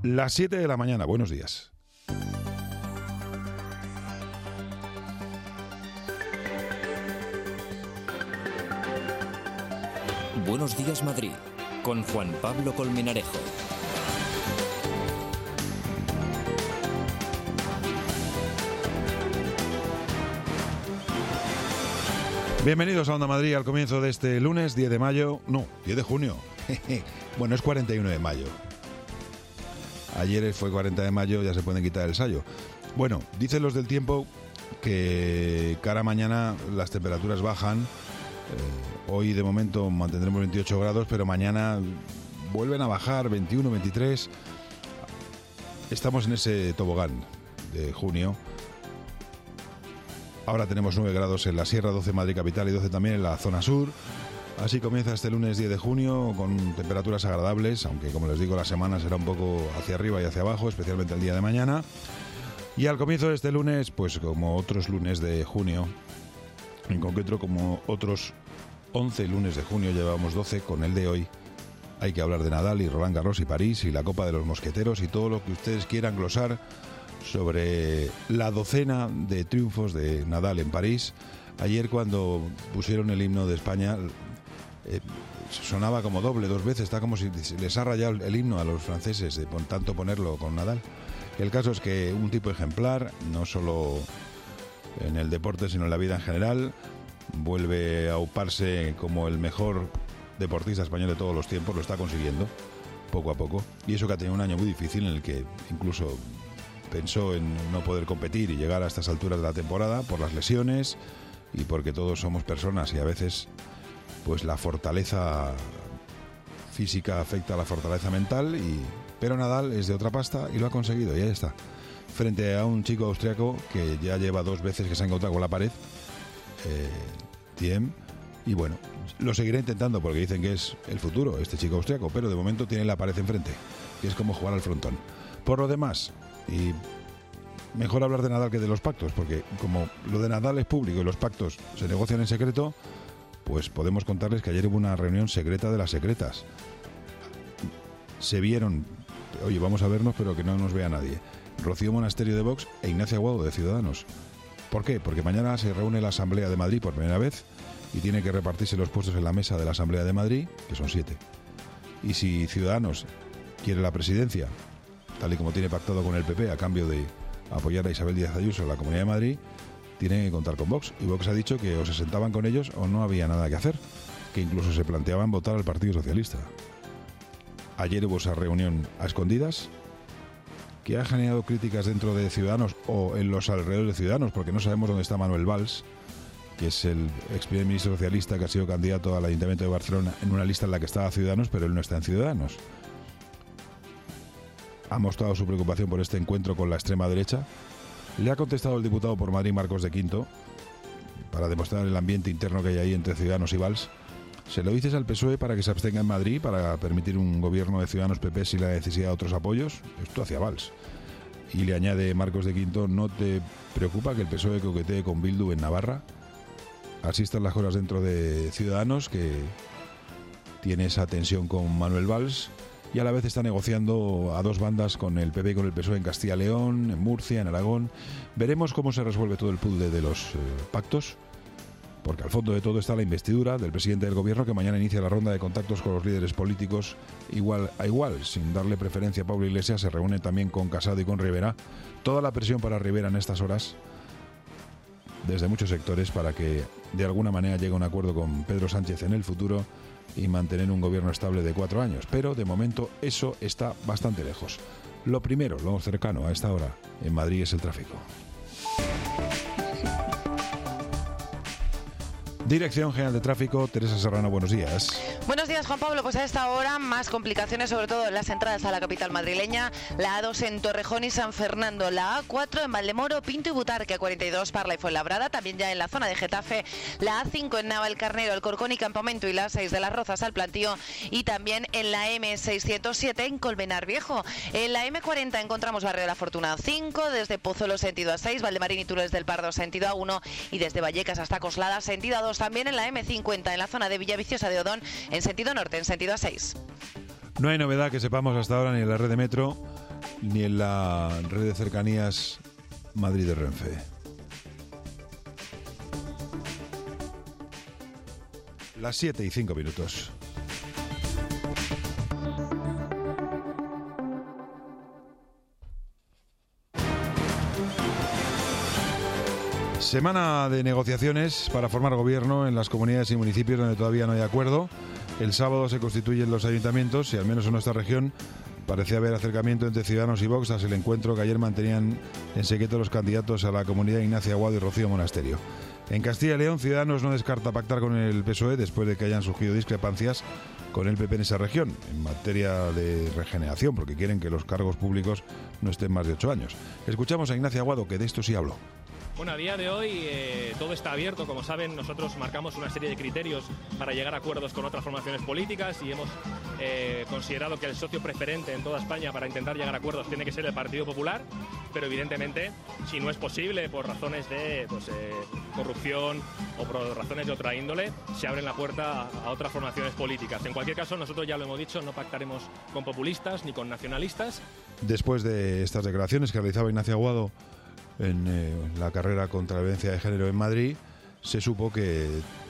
Las 7 de la mañana, buenos días. Buenos días, Madrid, con Juan Pablo Colmenarejo. Bienvenidos a Onda Madrid al comienzo de este lunes 10 de mayo, no, 10 de junio. Bueno, es 41 de mayo. Ayer fue 40 de mayo, ya se pueden quitar el sayo. Bueno, dicen los del tiempo que cara a mañana las temperaturas bajan. Hoy de momento mantendremos 28 grados, pero mañana vuelven a bajar 21, 23. Estamos en ese tobogán de junio. Ahora tenemos 9 grados en la Sierra, 12 en Madrid capital y 12 también en la zona sur. Así comienza este lunes 10 de junio con temperaturas agradables, aunque como les digo la semana será un poco hacia arriba y hacia abajo, especialmente el día de mañana. Y al comienzo de este lunes, pues como otros lunes de junio, en concreto como otros 11 lunes de junio, llevamos 12, con el de hoy hay que hablar de Nadal y Roland Garros y París y la Copa de los Mosqueteros y todo lo que ustedes quieran glosar sobre la docena de triunfos de Nadal en París. Ayer cuando pusieron el himno de España sonaba como doble, dos veces, está como si les ha rayado el himno a los franceses de tanto ponerlo con Nadal. El caso es que un tipo ejemplar, no solo en el deporte sino en la vida en general, vuelve a auparse como el mejor deportista español de todos los tiempos, lo está consiguiendo poco a poco, y eso que ha tenido un año muy difícil en el que incluso pensó en no poder competir y llegar a estas alturas de la temporada por las lesiones y porque todos somos personas y a veces pues la fortaleza física afecta a la fortaleza mental, pero Nadal es de otra pasta y lo ha conseguido y ahí está, frente a un chico austriaco que ya lleva 2 veces que se ha encontrado con la pared, Thiem, y bueno, lo seguirá intentando porque dicen que es el futuro este chico austriaco, pero de momento tiene la pared enfrente, que es como jugar al frontón. Por lo demás, y mejor hablar de Nadal que de los pactos, porque como lo de Nadal es público y los pactos se negocian en secreto, pues podemos contarles que ayer hubo una reunión secreta de las secretas. Se vieron, oye, vamos a vernos pero que no nos vea nadie, Rocío Monasterio de Vox e Ignacia Aguado de Ciudadanos. ¿Por qué? Porque mañana se reúne la Asamblea de Madrid por primera vez y tiene que repartirse los puestos en la mesa de la Asamblea de Madrid, que son 7. Y si Ciudadanos quiere la presidencia, tal y como tiene pactado con el PP a cambio de apoyar a Isabel Díaz Ayuso en la Comunidad de Madrid, tiene que contar con Vox. Y Vox ha dicho que o se sentaban con ellos o no había nada que hacer, que incluso se planteaban votar al Partido Socialista. Ayer hubo esa reunión a escondidas que ha generado críticas dentro de Ciudadanos o en los alrededores de Ciudadanos, porque no sabemos dónde está Manuel Valls, que es el ex primer ministro socialista que ha sido candidato al Ayuntamiento de Barcelona en una lista en la que estaba Ciudadanos, pero él no está en Ciudadanos. Ha mostrado su preocupación por este encuentro con la extrema derecha. Le ha contestado el diputado por Madrid, Marcos de Quinto, para demostrar el ambiente interno que hay ahí entre Ciudadanos y Valls. ¿Se lo dices al PSOE para que se abstenga en Madrid, para permitir un gobierno de Ciudadanos PP si la necesidad de otros apoyos? Esto hacia Valls. Y le añade Marcos de Quinto, ¿no te preocupa que el PSOE coquetee con Bildu en Navarra? Así están las cosas dentro de Ciudadanos, que tiene esa tensión con Manuel Valls y a la vez está negociando a 2 bandas con el PP y con el PSOE en Castilla y León, en Murcia, en Aragón. Veremos cómo se resuelve todo el puzzle de los pactos, porque al fondo de todo está la investidura del presidente del gobierno, que mañana inicia la ronda de contactos con los líderes políticos igual a igual, sin darle preferencia a Pablo Iglesias. Se reúne también con Casado y con Rivera. Toda la presión para Rivera en estas horas, desde muchos sectores, para que de alguna manera llegue a un acuerdo con Pedro Sánchez en el futuro y mantener un gobierno estable de 4 años. Pero de momento eso está bastante lejos. Lo primero, lo cercano a esta hora en Madrid es el tráfico. Dirección General de Tráfico, Teresa Serrano, buenos días. Buenos días, Juan Pablo. Pues a esta hora más complicaciones, sobre todo en las entradas a la capital madrileña. La A2 en Torrejón y San Fernando, la A4 en Valdemoro, Pinto y Butarque, A42 Parla y Fuenlabrada, también ya en la zona de Getafe, la A5 en Navalcarnero, Alcorcón y Campamento y la A6 de las Rozas al Plantío, y también en la M607 en Colmenar Viejo. En la M40 encontramos Barrio de la Fortuna 5, desde Pozuelo sentido A6, Valdemarín y Túnez del Pardo sentido A1 y desde Vallecas hasta Coslada sentido A2. También en la M50 en la zona de Villaviciosa de Odón en sentido norte, en sentido A6. No hay novedad que sepamos hasta ahora ni en la red de metro ni en la red de cercanías Madrid de Renfe. Las 7:05. Semana de negociaciones para formar gobierno en las comunidades y municipios donde todavía no hay acuerdo. El sábado se constituyen los ayuntamientos y al menos en nuestra región parece haber acercamiento entre Ciudadanos y Vox tras el encuentro que ayer mantenían en secreto los candidatos a la comunidad Ignacia Aguado y Rocío Monasterio. En Castilla y León, Ciudadanos no descarta pactar con el PSOE después de que hayan surgido discrepancias con el PP en esa región, en materia de regeneración, porque quieren que los cargos públicos no estén más de 8 años. Escuchamos a Ignacia Aguado, que de esto sí habló. Bueno, a día de hoy todo está abierto. Como saben, nosotros marcamos una serie de criterios para llegar a acuerdos con otras formaciones políticas y hemos considerado que el socio preferente en toda España para intentar llegar a acuerdos tiene que ser el Partido Popular, pero evidentemente, si no es posible por razones de corrupción o por razones de otra índole, se abre la puerta a otras formaciones políticas. En cualquier caso, nosotros ya lo hemos dicho, no pactaremos con populistas ni con nacionalistas. Después de estas declaraciones que realizaba Ignacia Aguado en la carrera contra la violencia de género en Madrid, se supo que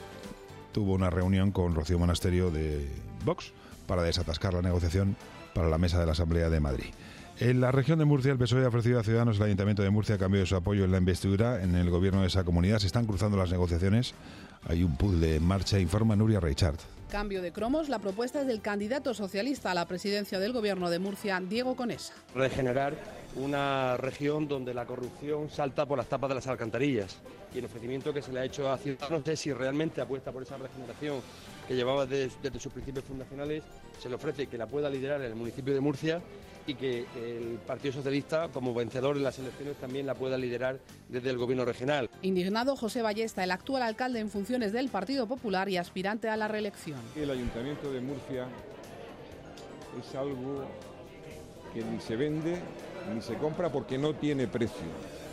tuvo una reunión con Rocío Monasterio de Vox para desatascar la negociación para la mesa de la Asamblea de Madrid. En la región de Murcia, el PSOE ha ofrecido a Ciudadanos el Ayuntamiento de Murcia a cambio de su apoyo en la investidura en el gobierno de esa comunidad. Se están cruzando las negociaciones. Hay un puzzle en marcha, informa Nuria Reichard. Cambio de cromos, la propuesta es del candidato socialista a la presidencia del gobierno de Murcia, Diego Conesa. Regenerar una región donde la corrupción salta por las tapas de las alcantarillas, y el ofrecimiento que se le ha hecho a Ciudadanos, no sé si realmente apuesta por esa regeneración que llevaba desde sus principios fundacionales, se le ofrece que la pueda liderar en el municipio de Murcia y que el Partido Socialista, como vencedor en las elecciones, también la pueda liderar desde el gobierno regional. Indignado, José Ballesta, el actual alcalde en funciones del Partido Popular y aspirante a la reelección. El Ayuntamiento de Murcia es algo que ni se vende ni se compra porque no tiene precio.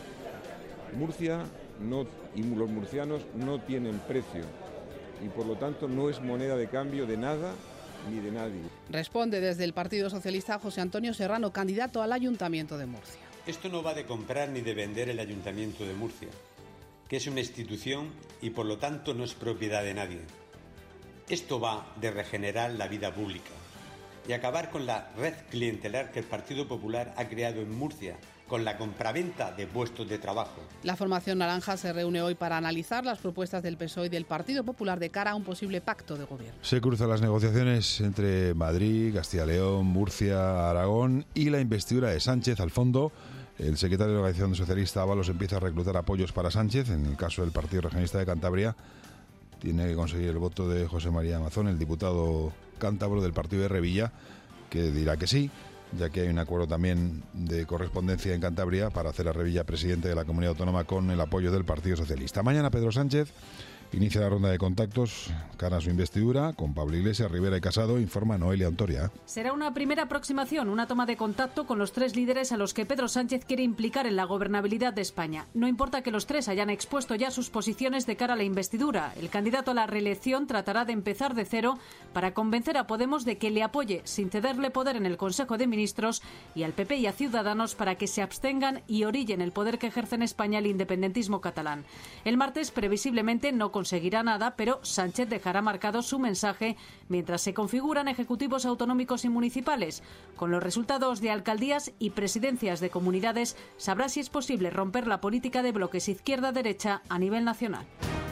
Murcia y los murcianos no tienen precio y por lo tanto no es moneda de cambio de nada ni de nadie. Responde desde el Partido Socialista José Antonio Serrano, candidato al Ayuntamiento de Murcia. Esto no va de comprar ni de vender el Ayuntamiento de Murcia, que es una institución y por lo tanto no es propiedad de nadie. Esto va de regenerar la vida pública y acabar con la red clientelar que el Partido Popular ha creado en Murcia con la compraventa de puestos de trabajo. La formación naranja se reúne hoy para analizar las propuestas del PSOE y del Partido Popular de cara a un posible pacto de gobierno. Se cruzan las negociaciones entre Madrid, Castilla y León, Murcia, Aragón y la investidura de Sánchez al fondo. El secretario de la Organización Socialista, Ábalos, empieza a reclutar apoyos para Sánchez. En el caso del Partido Regionalista de Cantabria, tiene que conseguir el voto de José María Mazón, el diputado cántabro del partido de Revilla, que dirá que sí, ya que hay un acuerdo también de correspondencia en Cantabria para hacer a Revilla presidente de la comunidad autónoma con el apoyo del Partido Socialista. Mañana Pedro Sánchez inicia la ronda de contactos cara a su investidura con Pablo Iglesias, Rivera y Casado, informa Noelia Ontoria. Será una primera aproximación, una toma de contacto con los tres líderes a los que Pedro Sánchez quiere implicar en la gobernabilidad de España. No importa que los tres hayan expuesto ya sus posiciones de cara a la investidura. El candidato a la reelección tratará de empezar de cero para convencer a Podemos de que le apoye sin cederle poder en el Consejo de Ministros y al PP y a Ciudadanos para que se abstengan y orillen el poder que ejerce en España el independentismo catalán. El martes previsiblemente no conseguirá nada, pero Sánchez dejará marcado su mensaje mientras se configuran ejecutivos autonómicos y municipales. Con los resultados de alcaldías y presidencias de comunidades, sabrá si es posible romper la política de bloques izquierda-derecha a nivel nacional.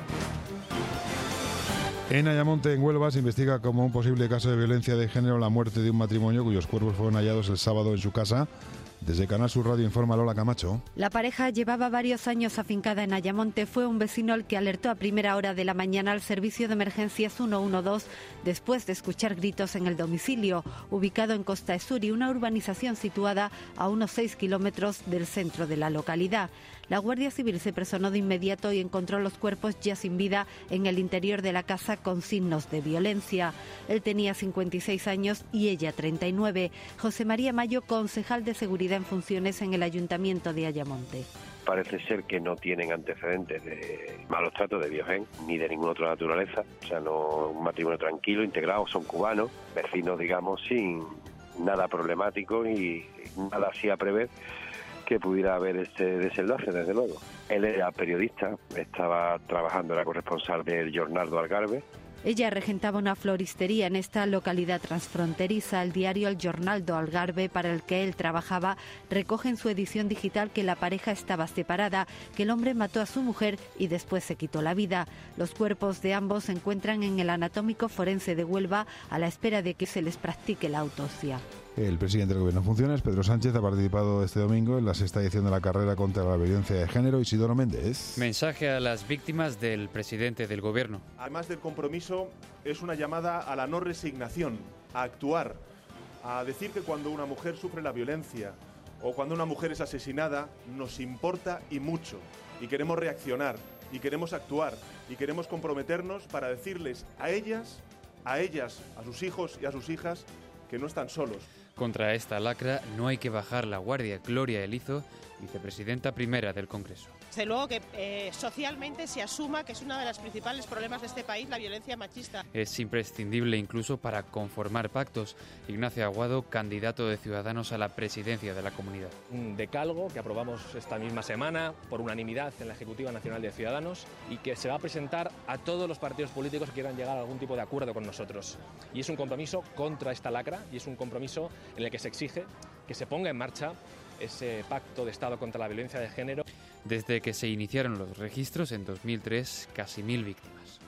En Ayamonte, en Huelva, se investiga como un posible caso de violencia de género la muerte de un matrimonio cuyos cuerpos fueron hallados el sábado en su casa. Desde Canal Sur Radio informa Lola Camacho. La pareja llevaba varios años afincada en Ayamonte. Fue un vecino el que alertó a primera hora de la mañana al servicio de emergencias 112 después de escuchar gritos en el domicilio, ubicado en Costa Esuri, una urbanización situada a unos 6 kilómetros del centro de la localidad. La Guardia Civil se personó de inmediato y encontró los cuerpos ya sin vida en el interior de la casa con signos de violencia. Él tenía 56 años y ella 39. José María Mayo, concejal de Seguridad en funciones en el Ayuntamiento de Ayamonte. Parece ser que no tienen antecedentes de malos tratos de Biogen ni de ninguna otra naturaleza. O sea, no, un matrimonio tranquilo, integrado, son cubanos, vecinos, digamos, sin nada problemático y nada así a prever que pudiera haber este desenlace, desde luego. Él era periodista, estaba trabajando, era corresponsal del Jornal do Algarve. Ella regentaba una floristería en esta localidad transfronteriza. El diario El Jornal do Algarve, para el que él trabajaba, recoge en su edición digital que la pareja estaba separada, que el hombre mató a su mujer y después se quitó la vida. Los cuerpos de ambos se encuentran en el Anatómico Forense de Huelva a la espera de que se les practique la autopsia. El presidente del Gobierno en funciones, Pedro Sánchez, ha participado este domingo en la 6ª edición de la carrera contra la violencia de género. Isidoro Méndez. Mensaje a las víctimas del presidente del Gobierno. Además del compromiso, es una llamada a la no resignación, a actuar, a decir que cuando una mujer sufre la violencia o cuando una mujer es asesinada, nos importa y mucho. Y queremos reaccionar, y queremos actuar, y queremos comprometernos para decirles a ellas, a sus hijos y a sus hijas, que no están solos. Contra esta lacra no hay que bajar la guardia. Gloria Elizo, vicepresidenta primera del Congreso. Desde luego que socialmente se asuma que es uno de los principales problemas de este país, la violencia machista. Es imprescindible incluso para conformar pactos. Ignacio Aguado, candidato de Ciudadanos a la presidencia de la comunidad. Un decálogo que aprobamos esta misma semana por unanimidad en la Ejecutiva Nacional de Ciudadanos y que se va a presentar a todos los partidos políticos que quieran llegar a algún tipo de acuerdo con nosotros. Y es un compromiso contra esta lacra y es un compromiso en el que se exige que se ponga en marcha ese pacto de Estado contra la violencia de género. Desde que se iniciaron los registros en 2003, casi 1.000 víctimas.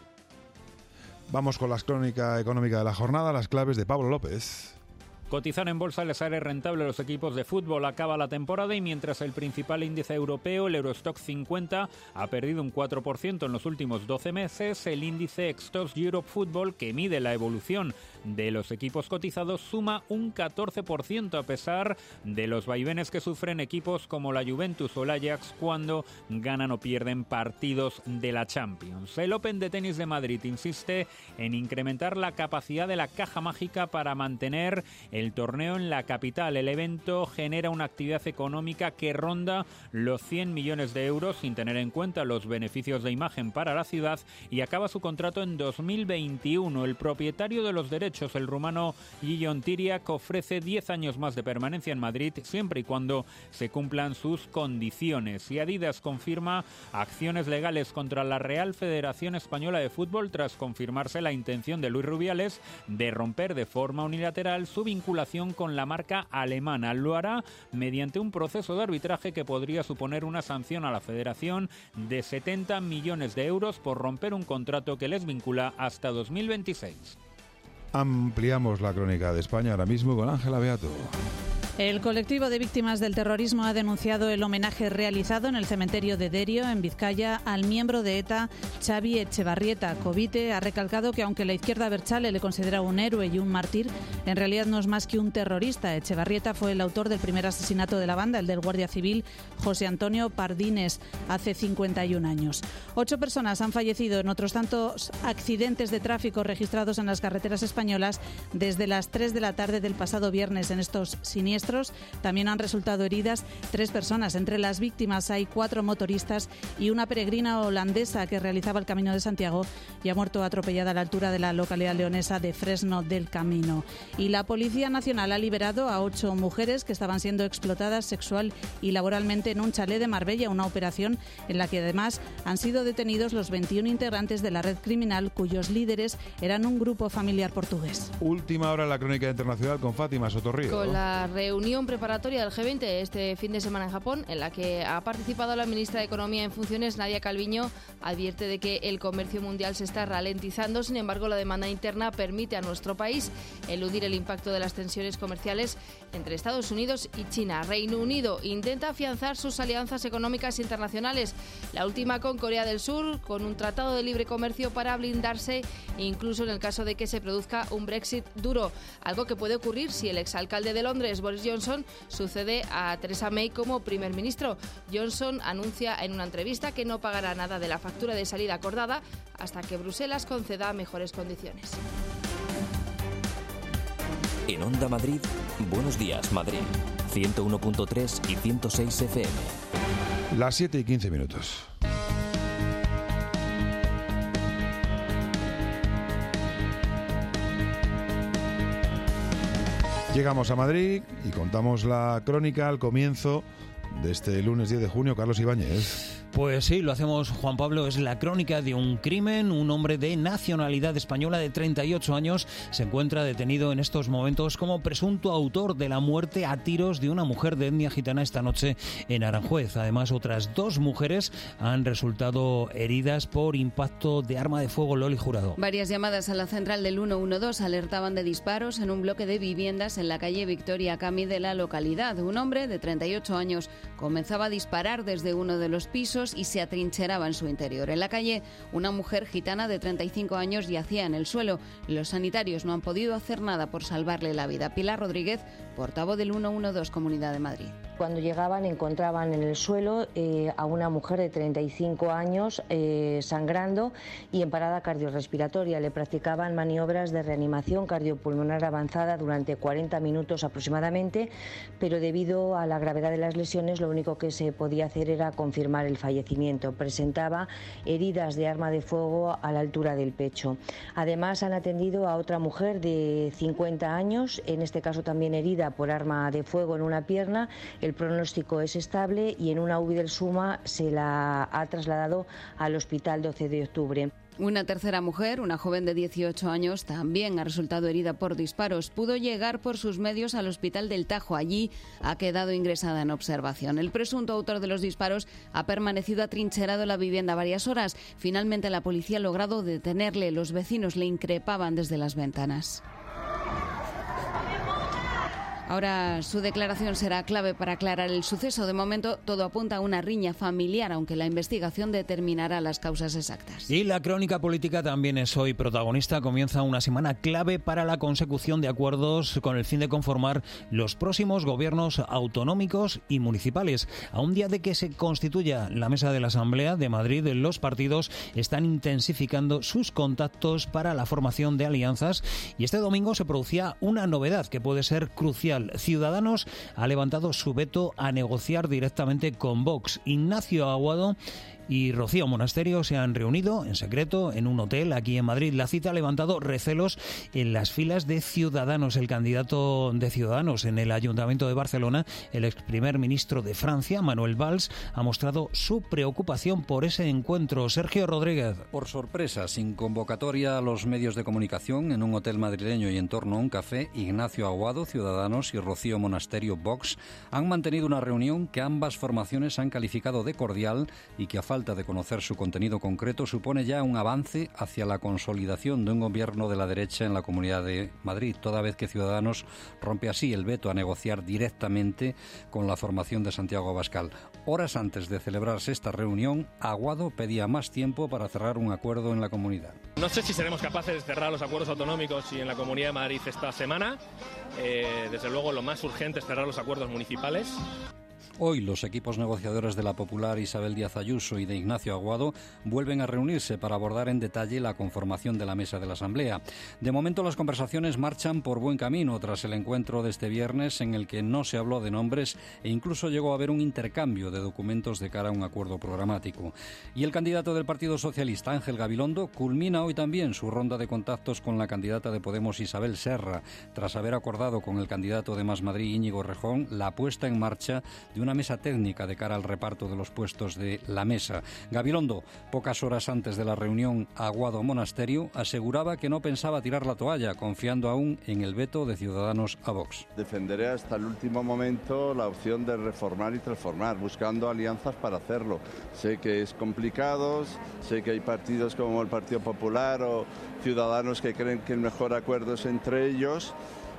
Vamos con la crónica económica de la jornada, las claves de Pablo López. Cotizar en bolsa les sale rentable a los equipos de fútbol. Acaba la temporada y mientras el principal índice europeo, el Eurostock 50, ha perdido un 4% en los últimos 12 meses, el índice Xtoxx Europe Football, que mide la evolución de los equipos cotizados, suma un 14% a pesar de los vaivenes que sufren equipos como la Juventus o el Ajax cuando ganan o pierden partidos de la Champions. El Open de Tenis de Madrid insiste en incrementar la capacidad de la caja mágica para mantener el torneo en la capital. El evento genera una actividad económica que ronda los 100 millones de euros sin tener en cuenta los beneficios de imagen para la ciudad y acaba su contrato en 2021. El propietario de los derechos, el rumano Guillon Tiriac, ofrece 10 años más de permanencia en Madrid siempre y cuando se cumplan sus condiciones. Y Adidas confirma acciones legales contra la Real Federación Española de Fútbol tras confirmarse la intención de Luis Rubiales de romper de forma unilateral su vinculación con la marca alemana. Lo hará mediante un proceso de arbitraje que podría suponer una sanción a la federación de 70 millones de euros por romper un contrato que les vincula hasta 2026. Ampliamos la crónica de España ahora mismo con Ángela Beato. El colectivo de víctimas del terrorismo ha denunciado el homenaje realizado en el cementerio de Derio, en Vizcaya, al miembro de ETA, Xavi Etxebarrieta. Covite ha recalcado que aunque la izquierda abertzale le considera un héroe y un mártir, en realidad no es más que un terrorista. Etxebarrieta fue el autor del primer asesinato de la banda, el del guardia civil José Antonio Pardines, hace 51 años. 8 personas han fallecido en otros tantos accidentes de tráfico registrados en las carreteras españolas desde las 3 de la tarde del pasado viernes. En estos siniestros también han resultado heridas 3 personas. Entre las víctimas hay 4 motoristas y una peregrina holandesa que realizaba el Camino de Santiago y ha muerto atropellada a la altura de la localidad leonesa de Fresno del Camino. Y la Policía Nacional ha liberado a 8 mujeres que estaban siendo explotadas sexual y laboralmente en un chalet de Marbella, una operación en la que además han sido detenidos los 21 integrantes de la red criminal cuyos líderes eran un grupo familiar portugués. Última hora en la crónica internacional con Fátima Sotorrío. Con la reunión preparatoria del G20 este fin de semana en Japón, en la que ha participado la ministra de Economía en funciones, Nadia Calviño, advierte de que el comercio mundial se está ralentizando. Sin embargo, la demanda interna permite a nuestro país eludir el impacto de las tensiones comerciales entre Estados Unidos y China. Reino Unido intenta afianzar sus alianzas económicas internacionales, la última con Corea del Sur, con un tratado de libre comercio para blindarse, incluso en el caso de que se produzca un Brexit duro, algo que puede ocurrir si el exalcalde de Londres, Boris Johnson, sucede a Theresa May como primer ministro. Johnson anuncia en una entrevista que no pagará nada de la factura de salida acordada hasta que Bruselas conceda mejores condiciones. En Onda Madrid, Buenos Días Madrid, 101.3 y 106 FM. Las 7:15. Llegamos a Madrid y contamos la crónica al comienzo de este lunes 10 de junio. Carlos Ibáñez. Pues sí, lo hacemos, Juan Pablo. Es la crónica de un crimen. Un hombre de nacionalidad española de 38 años se encuentra detenido en estos momentos como presunto autor de la muerte a tiros de una mujer de etnia gitana esta noche en Aranjuez. Además, otras 2 mujeres han resultado heridas por impacto de arma de fuego. Loli Jurado. Varias llamadas a la central del 112 alertaban de disparos en un bloque de viviendas en la calle Victoria Camí de la localidad. Un hombre de 38 años comenzaba a disparar desde uno de los pisos y se atrincheraba en su interior. En la calle, una mujer gitana de 35 años yacía en el suelo. Los sanitarios no han podido hacer nada por salvarle la vida. Pilar Rodríguez, portavoz del 112 Comunidad de Madrid. Cuando llegaban encontraban en el suelo a una mujer de 35 años sangrando y en parada cardiorrespiratoria. Le practicaban maniobras de reanimación cardiopulmonar avanzada durante 40 minutos aproximadamente, pero debido a la gravedad de las lesiones lo único que se podía hacer era confirmar el fallecimiento. Presentaba heridas de arma de fuego a la altura del pecho. Además han atendido a otra mujer de 50 años, en este caso también herida por arma de fuego en una pierna. El pronóstico es estable y en una UBI del SUMA se la ha trasladado al Hospital 12 de Octubre. Una tercera mujer, una joven de 18 años, también ha resultado herida por disparos. Pudo llegar por sus medios al Hospital del Tajo. Allí ha quedado ingresada en observación. El presunto autor de los disparos ha permanecido atrincherado en la vivienda varias horas. Finalmente la policía ha logrado detenerle. Los vecinos le increpaban desde las ventanas. Ahora su declaración será clave para aclarar el suceso. De momento todo apunta a una riña familiar, aunque la investigación determinará las causas exactas. Y la crónica política también es hoy protagonista. Comienza una semana clave para la consecución de acuerdos con el fin de conformar los próximos gobiernos autonómicos y municipales. A un día de que se constituya la mesa de la Asamblea de Madrid, los partidos están intensificando sus contactos para la formación de alianzas y este domingo se producía una novedad que puede ser crucial. Ciudadanos ha levantado su veto a negociar directamente con Vox. Ignacio Aguado y Rocío Monasterio se han reunido en secreto en un hotel aquí en Madrid. La cita ha levantado recelos en las filas de Ciudadanos. El candidato de Ciudadanos en el Ayuntamiento de Barcelona, el ex primer ministro de Francia, Manuel Valls, ha mostrado su preocupación por ese encuentro. Sergio Rodríguez. Por sorpresa, sin convocatoria a los medios de comunicación, en un hotel madrileño y en torno a un café, Ignacio Aguado, Ciudadanos, y Rocío Monasterio, Vox, han mantenido una reunión que ambas formaciones han calificado de cordial y que a falta de conocer su contenido concreto supone ya un avance hacia la consolidación de un gobierno de la derecha en la Comunidad de Madrid, toda vez que Ciudadanos rompe así el veto a negociar directamente con la formación de Santiago Abascal. Horas antes de celebrarse esta reunión, Aguado pedía más tiempo para cerrar un acuerdo en la comunidad. No sé si seremos capaces de cerrar los acuerdos autonómicos y en la Comunidad de Madrid esta semana. Desde luego lo más urgente es cerrar los acuerdos municipales. Hoy los equipos negociadores de la Popular Isabel Díaz Ayuso y de Ignacio Aguado vuelven a reunirse para abordar en detalle la conformación de la mesa de la Asamblea. De momento las conversaciones marchan por buen camino tras el encuentro de este viernes en el que no se habló de nombres e incluso llegó a haber un intercambio de documentos de cara a un acuerdo programático. Y el candidato del Partido Socialista, Ángel Gabilondo, culmina hoy también su ronda de contactos con la candidata de Podemos, Isabel Serra, tras haber acordado con el candidato de Más Madrid, Íñigo Rejón, la puesta en marcha de una mesa técnica de cara al reparto de los puestos de la mesa. Gabilondo, pocas horas antes de la reunión Aguado-Monasterio, aseguraba que no pensaba tirar la toalla, confiando aún en el veto de Ciudadanos a Vox. Defenderé hasta el último momento la opción de reformar y transformar, buscando alianzas para hacerlo. Sé que es complicado, sé que hay partidos como el Partido Popular o Ciudadanos que creen que el mejor acuerdo es entre ellos,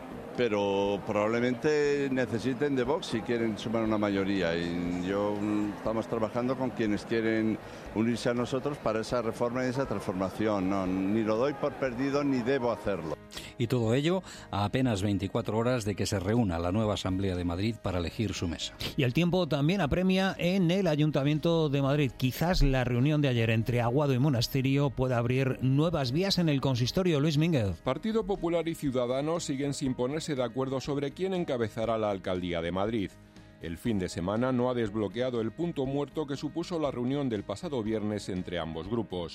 pero probablemente necesiten de Vox si quieren sumar una mayoría y estamos trabajando con quienes quieren unirse a nosotros para esa reforma y esa transformación. No, ni lo doy por perdido ni debo hacerlo. Y todo ello a apenas 24 horas de que se reúna la nueva Asamblea de Madrid para elegir su mesa. Y el tiempo también apremia en el Ayuntamiento de Madrid. Quizás la reunión de ayer entre Aguado y Monasterio pueda abrir nuevas vías en el consistorio. Luis Mínguez. Partido Popular y Ciudadanos siguen sin ponerse de acuerdo sobre quién encabezará la alcaldía de Madrid. El fin de semana no ha desbloqueado el punto muerto que supuso la reunión del pasado viernes entre ambos grupos.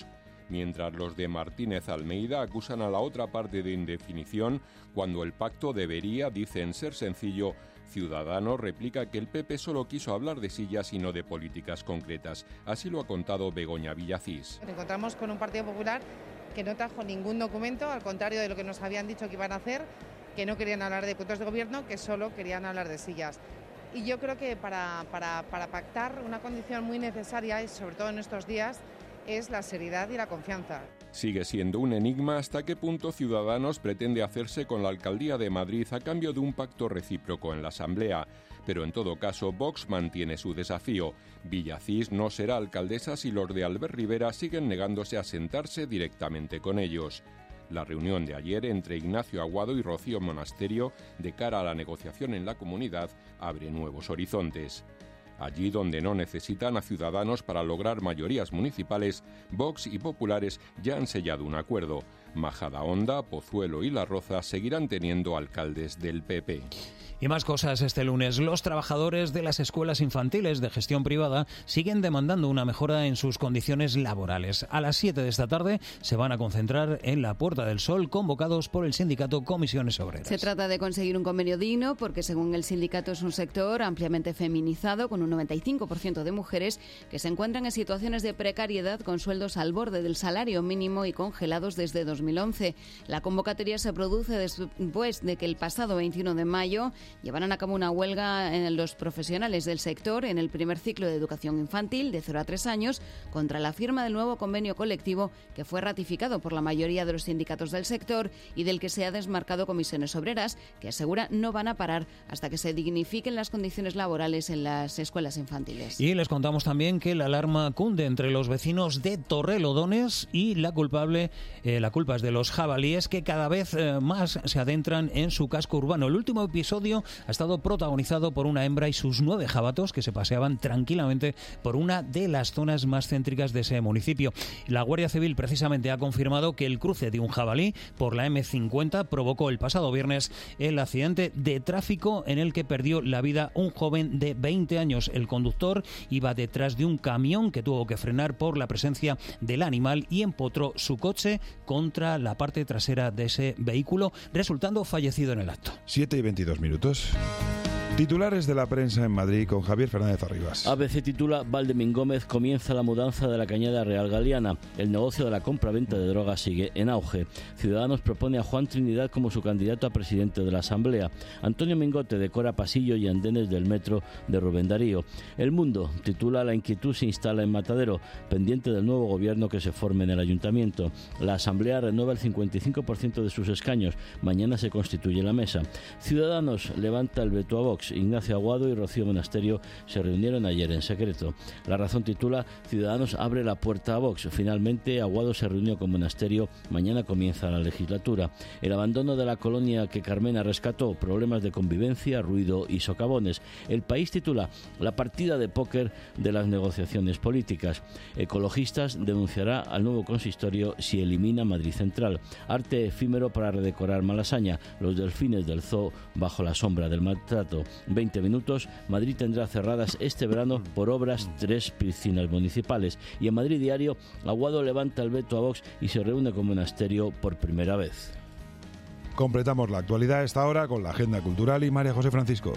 mientras los de Martínez Almeida acusan a la otra parte de indefinición cuando el pacto debería, dicen, ser sencillo. Ciudadanos replica que el PP solo quiso hablar de sillas y no de políticas concretas. Así lo ha contado Begoña Villacís. Nos encontramos con un Partido Popular que no trajo ningún documento, al contrario de lo que nos habían dicho que iban a hacer, que no querían hablar de puntos de gobierno, que solo querían hablar de sillas. Y yo creo que para pactar una condición muy necesaria, y sobre todo en estos días, es la seriedad y la confianza. Sigue siendo un enigma hasta qué punto Ciudadanos pretende hacerse con la Alcaldía de Madrid a cambio de un pacto recíproco en la Asamblea. Pero en todo caso, Vox mantiene su desafío. Villacís no será alcaldesa si los de Albert Rivera siguen negándose a sentarse directamente con ellos. La reunión de ayer entre Ignacio Aguado y Rocío Monasterio de cara a la negociación en la comunidad abre nuevos horizontes. Allí donde no necesitan a Ciudadanos para lograr mayorías municipales, Vox y Populares ya han sellado un acuerdo. Majadahonda, Pozuelo y Las Rozas seguirán teniendo alcaldes del PP. Y más cosas este lunes. Los trabajadores de las escuelas infantiles de gestión privada siguen demandando una mejora en sus condiciones laborales. A las 7 de esta tarde se van a concentrar en la Puerta del Sol, convocados por el sindicato Comisiones Obreras. Se trata de conseguir un convenio digno porque, según el sindicato, es un sector ampliamente feminizado, con un 95% de mujeres que se encuentran en situaciones de precariedad con sueldos al borde del salario mínimo y congelados desde 2011. La convocatoria se produce después de que el pasado 21 de mayo llevaron a cabo una huelga en los profesionales del sector en el primer ciclo de educación infantil de 0 a 3 años contra la firma del nuevo convenio colectivo que fue ratificado por la mayoría de los sindicatos del sector y del que se ha desmarcado Comisiones Obreras, que asegura no van a parar hasta que se dignifiquen las condiciones laborales en las escuelas infantiles. Y les contamos también que la alarma cunde entre los vecinos de Torrelodones y la culpa es de los jabalíes que cada vez más se adentran en su casco urbano. El último episodio ha estado protagonizado por una hembra y sus 9 jabatos que se paseaban tranquilamente por una de las zonas más céntricas de ese municipio. La Guardia Civil precisamente ha confirmado que el cruce de un jabalí por la M50 provocó el pasado viernes el accidente de tráfico en el que perdió la vida un joven de 20 años. El conductor iba detrás de un camión que tuvo que frenar por la presencia del animal y empotró su coche contra la parte trasera de ese vehículo, resultando fallecido en el acto. 7:22. Titulares de la prensa en Madrid con Javier Fernández Arribas. ABC titula: Valdemín Gómez comienza la mudanza de la Cañada Real Galiana. El negocio de la compra-venta de drogas sigue en auge. Ciudadanos propone a Juan Trinidad como su candidato a presidente de la Asamblea. Antonio Mingote decora pasillo y andenes del metro de Rubén Darío. El Mundo titula: La inquietud se instala en Matadero, pendiente del nuevo gobierno que se forme en el ayuntamiento. La Asamblea renueva el 55% de sus escaños. Mañana se constituye la mesa. Ciudadanos levanta el veto a Vox. Ignacio Aguado y Rocío Monasterio se reunieron ayer en secreto. La Razón titula: Ciudadanos abre la puerta a Vox. Finalmente, Aguado se reunió con Monasterio. Mañana comienza la legislatura. El abandono de la colonia que Carmena rescató, problemas de convivencia, ruido y socavones. El País titula: La partida de póker de las negociaciones políticas. Ecologistas denunciará al nuevo consistorio si elimina Madrid Central. Arte efímero para redecorar Malasaña. Los delfines del zoo bajo la sombra del maltrato. 20 minutos. Madrid tendrá cerradas este verano por obras 3 piscinas municipales. Y en Madrid Diario, Aguado levanta el veto a Vox y se reúne con Monasterio por primera vez. Completamos la actualidad a esta hora con la agenda cultural y María José Francisco.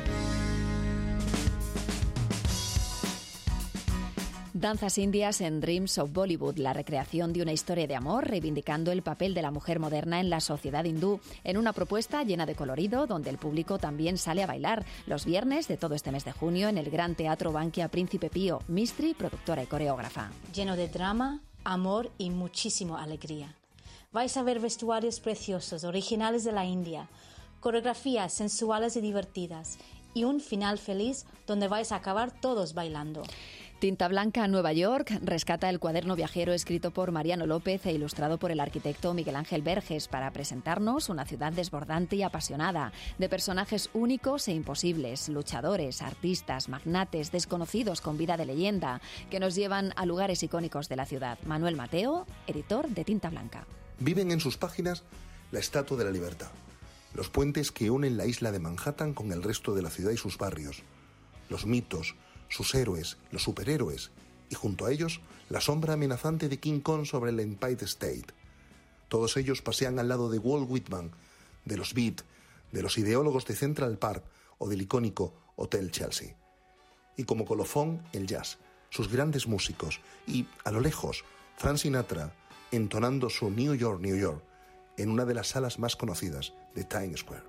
Danzas indias en Dreams of Bollywood, la recreación de una historia de amor reivindicando el papel de la mujer moderna en la sociedad hindú, en una propuesta llena de colorido donde el público también sale a bailar los viernes de todo este mes de junio en el Gran Teatro Bankia Príncipe Pío. Mistry, productora y coreógrafa. Lleno de drama, amor y muchísima alegría. Vais a ver vestuarios preciosos, originales de la India, coreografías sensuales y divertidas y un final feliz donde vais a acabar todos bailando. Tinta Blanca, Nueva York, rescata el cuaderno viajero escrito por Mariano López e ilustrado por el arquitecto Miguel Ángel Verges para presentarnos una ciudad desbordante y apasionada, de personajes únicos e imposibles, luchadores, artistas, magnates, desconocidos con vida de leyenda, que nos llevan a lugares icónicos de la ciudad. Manuel Mateo, editor de Tinta Blanca. Viven en sus páginas la Estatua de la Libertad, los puentes que unen la isla de Manhattan con el resto de la ciudad y sus barrios, los mitos, sus héroes, los superhéroes y junto a ellos la sombra amenazante de King Kong sobre el Empire State. Todos ellos pasean al lado de Walt Whitman, de los Beat, de los ideólogos de Central Park o del icónico Hotel Chelsea. Y como colofón, el jazz, sus grandes músicos y, a lo lejos, Frank Sinatra entonando su New York, New York, en una de las salas más conocidas de Times Square.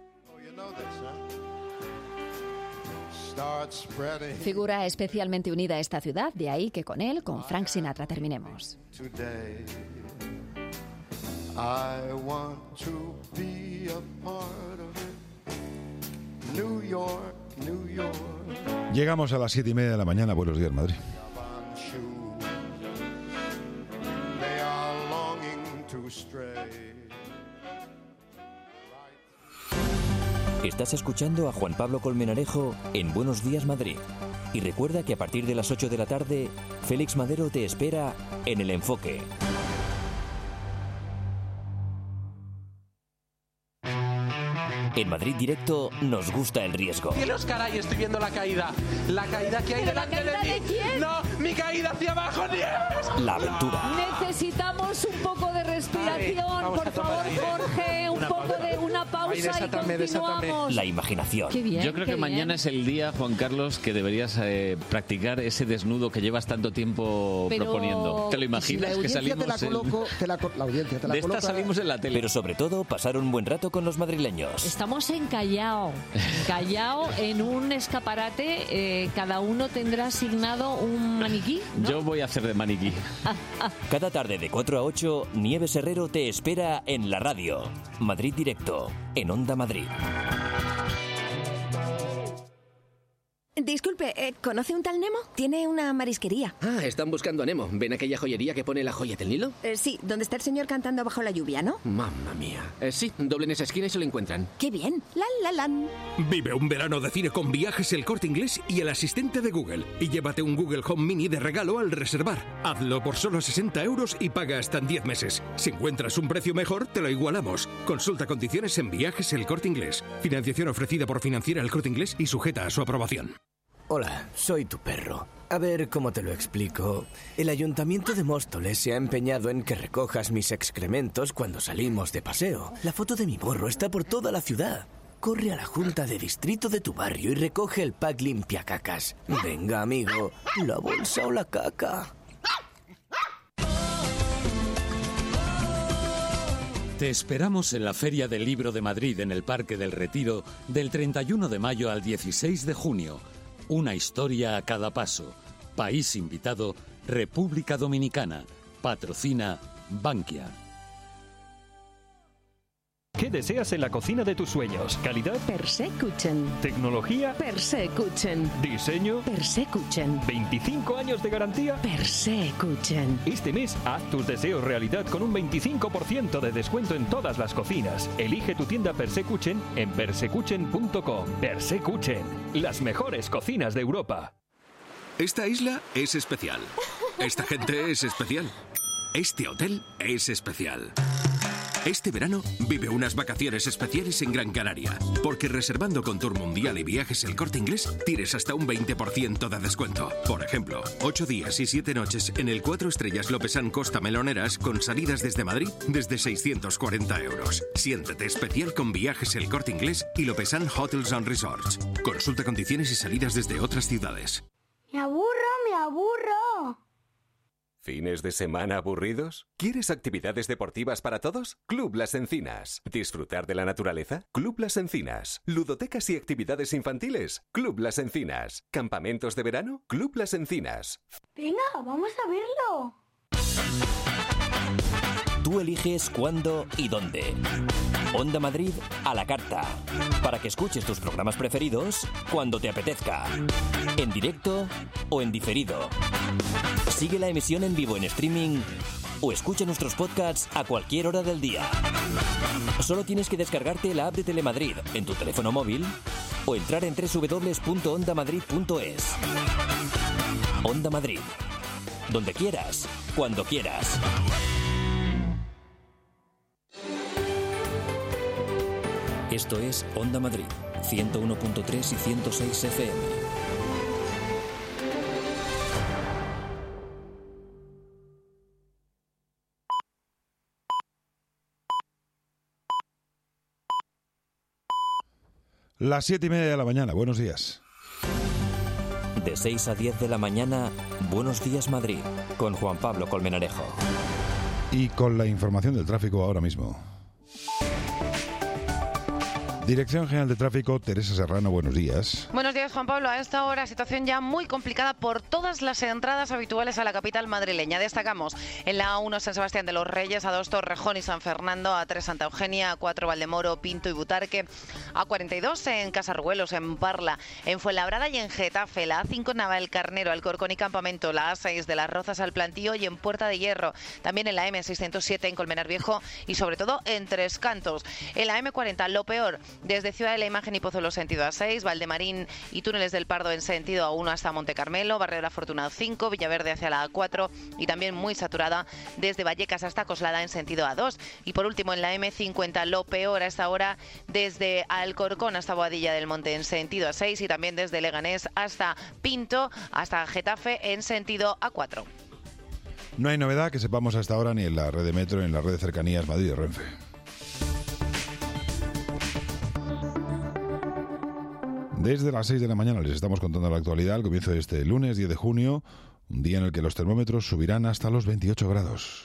Figura especialmente unida a esta ciudad, de ahí que con él, con Frank Sinatra, terminemos. Llegamos a las 7:30 de la mañana. Buenos días, Madrid. Estás escuchando a Juan Pablo Colmenarejo en Buenos Días, Madrid. Y recuerda que a partir de las 8 de la tarde, Félix Madero te espera en El Enfoque. En Madrid Directo nos gusta el riesgo. ¡Cielos, caray! Estoy viendo la caída. La caída que hay delante de mí. ¿De quién? ¡No! ¡Mi caída hacia abajo, Nieves! La aventura. Necesitamos un poco de respiración, por favor, Jorge. Un poco de una pausa y continuamos. La imaginación. Qué bien, yo creo que mañana es el día, Juan Carlos, que deberías practicar ese desnudo que llevas tanto tiempo proponiendo. ¿Te lo imaginas? Si que salimos la audiencia te la de coloca. esta salimos en la tele. Pero sobre todo, pasar un buen rato con los madrileños. Estamos en Callao. Callao, en un escaparate. Cada uno tendrá asignado un maniquí, ¿no? Yo voy a hacer de maniquí. Cada tarde de 4 a 8, Nieves Herrero te espera en la radio. Madrid Directo, en Onda Madrid. Disculpe, ¿conoce un tal Nemo? Tiene una marisquería. Ah, están buscando a Nemo. ¿Ven aquella joyería que pone la joya del Nilo? Sí, donde está el señor cantando bajo la lluvia, ¿no? Mamma mía. Sí, doblen esa esquina y se lo encuentran. ¡Qué bien! ¡Lan! Vive un verano de cine con Viajes El Corte Inglés y el asistente de Google. Y llévate un Google Home Mini de regalo al reservar. Hazlo por solo 60 euros y paga hasta en 10 meses. Si encuentras un precio mejor, te lo igualamos. Consulta condiciones en Viajes El Corte Inglés. Financiación ofrecida por Financiera El Corte Inglés y sujeta a su aprobación. Hola, soy tu perro. A ver cómo te lo explico. El ayuntamiento de Móstoles se ha empeñado en que recojas mis excrementos cuando salimos de paseo. La foto de mi gorro está por toda la ciudad. Corre a la junta de distrito de tu barrio y recoge el pack limpiacacas. Venga, amigo, la bolsa o la caca. Te esperamos en la Feria del Libro de Madrid en el Parque del Retiro del 31 de mayo al 16 de junio. Una historia a cada paso. País invitado, República Dominicana. Patrocina Bankia. ¿Qué deseas en la cocina de tus sueños? ¿Calidad? Persekuchen. ¿Tecnología? Persekuchen. ¿Diseño? Persekuchen. ¿25 años de garantía? Persekuchen. Este mes, haz tus deseos realidad con un 25% de descuento en todas las cocinas. Elige tu tienda Persekuchen en persekuchen.com. Persekuchen, las mejores cocinas de Europa. Esta isla es especial. Esta gente es especial. Este hotel es especial. Este verano vive unas vacaciones especiales en Gran Canaria, porque reservando con Tour Mundial y Viajes El Corte Inglés tienes hasta un 20% de descuento. Por ejemplo, 8 días y 7 noches en el 4 estrellas Lopesan Costa Meloneras con salidas desde Madrid desde 640 euros. Siéntete especial con Viajes El Corte Inglés y Lopesan Hotels and Resorts. Consulta condiciones y salidas desde otras ciudades. ¡Me aburro! ¿Fines de semana aburridos? ¿Quieres actividades deportivas para todos? Club Las Encinas. ¿Disfrutar de la naturaleza? Club Las Encinas. ¿Ludotecas y actividades infantiles? Club Las Encinas. ¿Campamentos de verano? Club Las Encinas. Venga, vamos a verlo. Tú eliges cuándo y dónde. Onda Madrid a la carta. Para que escuches tus programas preferidos cuando te apetezca. En directo o en diferido. Sigue la emisión en vivo en streaming o escucha nuestros podcasts a cualquier hora del día. Solo tienes que descargarte la app de Telemadrid en tu teléfono móvil o entrar en www.ondamadrid.es. Onda Madrid. Donde quieras, cuando quieras. Esto es Onda Madrid, 101.3 y 106 FM. Las 7:30 de la mañana. Buenos días. De 6 a 10 de la mañana, Buenos Días Madrid, con Juan Pablo Colmenarejo. Y con la información del tráfico ahora mismo. Dirección General de Tráfico, Teresa Serrano, buenos días. Buenos días, Juan Pablo. A esta hora, situación ya muy complicada por todas las entradas habituales a la capital madrileña. Destacamos en la A1 San Sebastián de los Reyes, A2 Torrejón y San Fernando, A3 Santa Eugenia, A4 Valdemoro, Pinto y Butarque, A42 en Casarruelos, en Parla, en Fuenlabrada y en Getafe, la A5 Navalcarnero, Alcorcón y Campamento, la A6 de Las Rozas al Plantío y en Puerta de Hierro, también en la M607 en Colmenar Viejo y sobre todo en Tres Cantos. En la M40, lo peor, desde Ciudad de la Imagen y Pozuelo sentido A6, Valdemarín y Túneles del Pardo en sentido A1 hasta Monte Carmelo, Barrio de la Fortuna 5, Villaverde hacia la A4 y también muy saturada desde Vallecas hasta Coslada en sentido A2. Y por último en la M50 lo peor a esta hora desde Alcorcón hasta Boadilla del Monte en sentido A6 y también desde Leganés hasta Pinto hasta Getafe en sentido A4. No hay novedad que sepamos hasta ahora ni en la red de metro ni en la red de cercanías Madrid y Renfe. Desde las 6 de la mañana les estamos contando la actualidad al comienzo de este lunes 10 de junio, un día en el que los termómetros subirán hasta los 28 grados.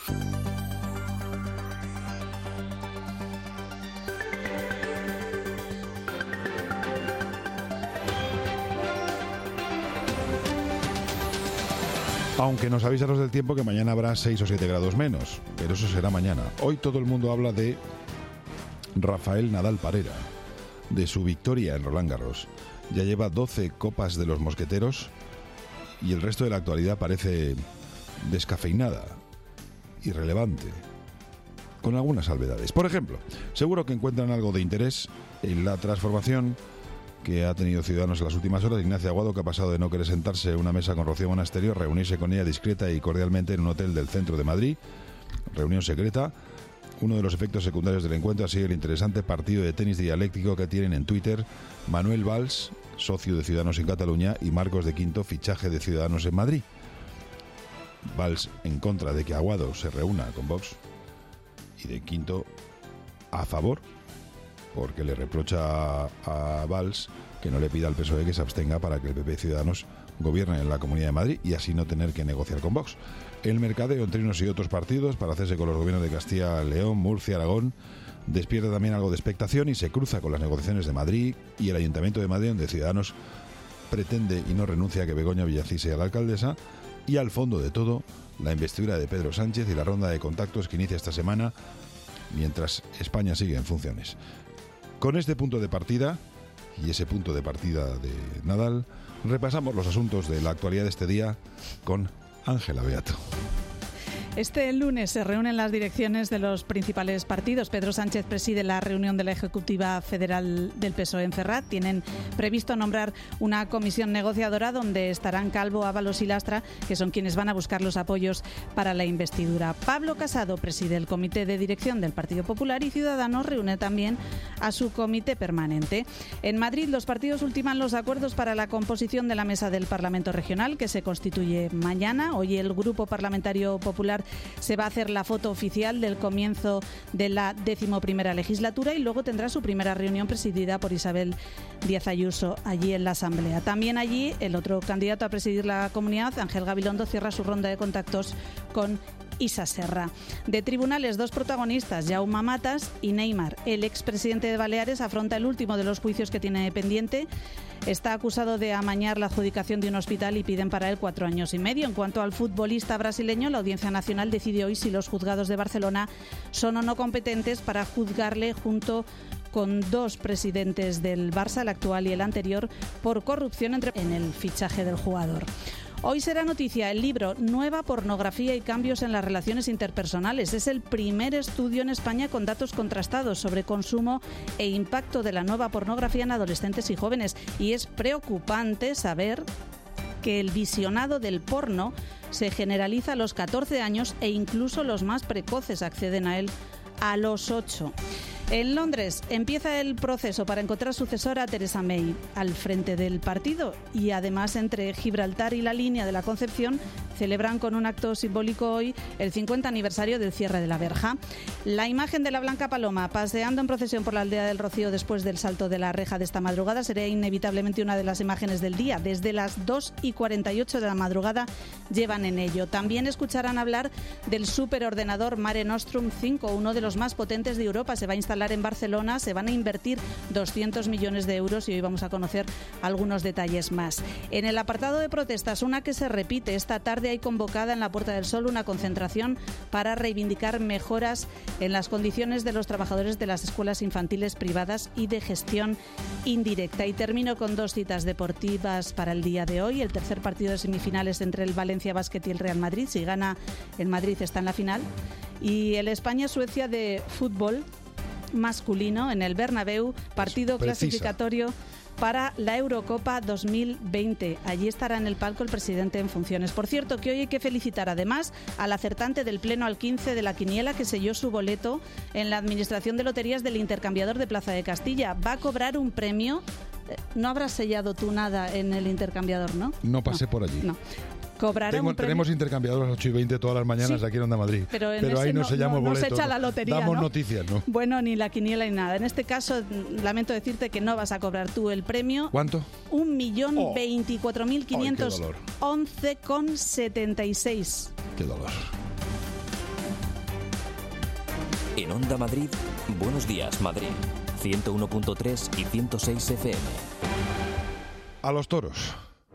Aunque nos avisa los del tiempo que mañana habrá 6 o 7 grados menos, pero eso será mañana. Hoy todo el mundo habla de Rafael Nadal Parera, de su victoria en Roland Garros. Ya lleva 12 copas de los mosqueteros y el resto de la actualidad parece descafeinada, irrelevante, con algunas salvedades. Por ejemplo, seguro que encuentran algo de interés en la transformación que ha tenido Ciudadanos en las últimas horas. Ignacia Aguado, que ha pasado de no querer sentarse en una mesa con Rocío Monasterio a reunirse con ella discreta y cordialmente en un hotel del centro de Madrid. Reunión secreta. Uno de los efectos secundarios del encuentro ha sido el interesante partido de tenis dialéctico que tienen en Twitter Manuel Valls, socio de Ciudadanos en Cataluña, y Marcos de Quinto, fichaje de Ciudadanos en Madrid. Valls en contra de que Aguado se reúna con Vox y de Quinto a favor, porque le reprocha a Valls que no le pida al PSOE que se abstenga para que el PP y Ciudadanos gobiernen en la Comunidad de Madrid y así no tener que negociar con Vox. El mercadeo entre unos y otros partidos para hacerse con los gobiernos de Castilla, León, Murcia, Aragón despierta también algo de expectación y se cruza con las negociaciones de Madrid y el Ayuntamiento de Madrid, donde Ciudadanos pretende y no renuncia a que Begoña Villacís sea la alcaldesa, y al fondo de todo, la investidura de Pedro Sánchez y la ronda de contactos que inicia esta semana mientras España sigue en funciones. Con este punto de partida y ese punto de partida de Nadal, repasamos los asuntos de la actualidad de este día con Ángela Beato. Este lunes se reúnen las direcciones de los principales partidos. Pedro Sánchez preside la reunión de la Ejecutiva Federal del PSOE en Ferraz. Tienen previsto nombrar una comisión negociadora donde estarán Calvo, Ábalos y Lastra, que son quienes van a buscar los apoyos para la investidura. Pablo Casado preside el comité de dirección del Partido Popular y Ciudadanos reúne también a su comité permanente. En Madrid, los partidos ultiman los acuerdos para la composición de la mesa del Parlamento Regional, que se constituye mañana. Hoy el Grupo Parlamentario Popular se va a hacer la foto oficial del comienzo de la 11ª legislatura y luego tendrá su primera reunión presidida por Isabel Díaz Ayuso allí en la Asamblea. También allí el otro candidato a presidir la comunidad, Ángel Gabilondo, cierra su ronda de contactos con Isa Serra. De tribunales, dos protagonistas, Jaume Matas y Neymar. El expresidente de Baleares afronta el último de los juicios que tiene pendiente. Está acusado de amañar la adjudicación de un hospital y piden para él 4 años y medio. En cuanto al futbolista brasileño, la Audiencia Nacional decide hoy si los juzgados de Barcelona son o no competentes para juzgarle junto con 2 presidentes del Barça, el actual y el anterior, por corrupción en el fichaje del jugador. Hoy será noticia el libro Nueva pornografía y cambios en las relaciones interpersonales. Es el primer estudio en España con datos contrastados sobre consumo e impacto de la nueva pornografía en adolescentes y jóvenes. Y es preocupante saber que el visionado del porno se generaliza a los 14 años e incluso los más precoces acceden a él a los 8. En Londres empieza el proceso para encontrar sucesora a Theresa May al frente del partido y además entre Gibraltar y la Línea de la Concepción celebran con un acto simbólico hoy el 50 aniversario del cierre de la verja. La imagen de la Blanca Paloma paseando en procesión por la aldea del Rocío después del salto de la reja de esta madrugada será inevitablemente una de las imágenes del día. Desde las 2:48 de la madrugada llevan en ello. También escucharán hablar del superordenador Mare Nostrum 5, uno de los más potentes de Europa. Se va a instalar en Barcelona, se van a invertir 200 millones de euros y hoy vamos a conocer algunos detalles más. En el apartado de protestas, una que se repite esta tarde, hay convocada en la Puerta del Sol una concentración para reivindicar mejoras en las condiciones de los trabajadores de las escuelas infantiles privadas y de gestión indirecta. Y termino con dos citas deportivas para el día de hoy. El tercer partido de semifinales entre el Valencia Basket y el Real Madrid. Si gana el Madrid está en la final. Y el España-Suecia de fútbol masculino en el Bernabéu, partido clasificatorio para la Eurocopa 2020. Allí estará en el palco el presidente en funciones. Por cierto, que hoy hay que felicitar además al acertante del pleno al 15 de la quiniela que selló su boleto en la Administración de Loterías del Intercambiador de Plaza de Castilla. Va a cobrar un premio. No habrás sellado tú nada en el intercambiador, ¿no? No pasé por allí. No. Tenemos intercambiadores a las 8:20 todas las mañanas aquí en Onda Madrid. Pero ahí no sellamos boletos. No se echa la lotería, damos ¿no? Noticias, ¿no? Bueno, ni la quiniela ni nada. En este caso, lamento decirte que no vas a cobrar tú el premio. ¿Cuánto? 1.024.511,76. Qué dolor. En Onda Madrid, Buenos Días, Madrid. 101.3 y 106 FM. A los toros.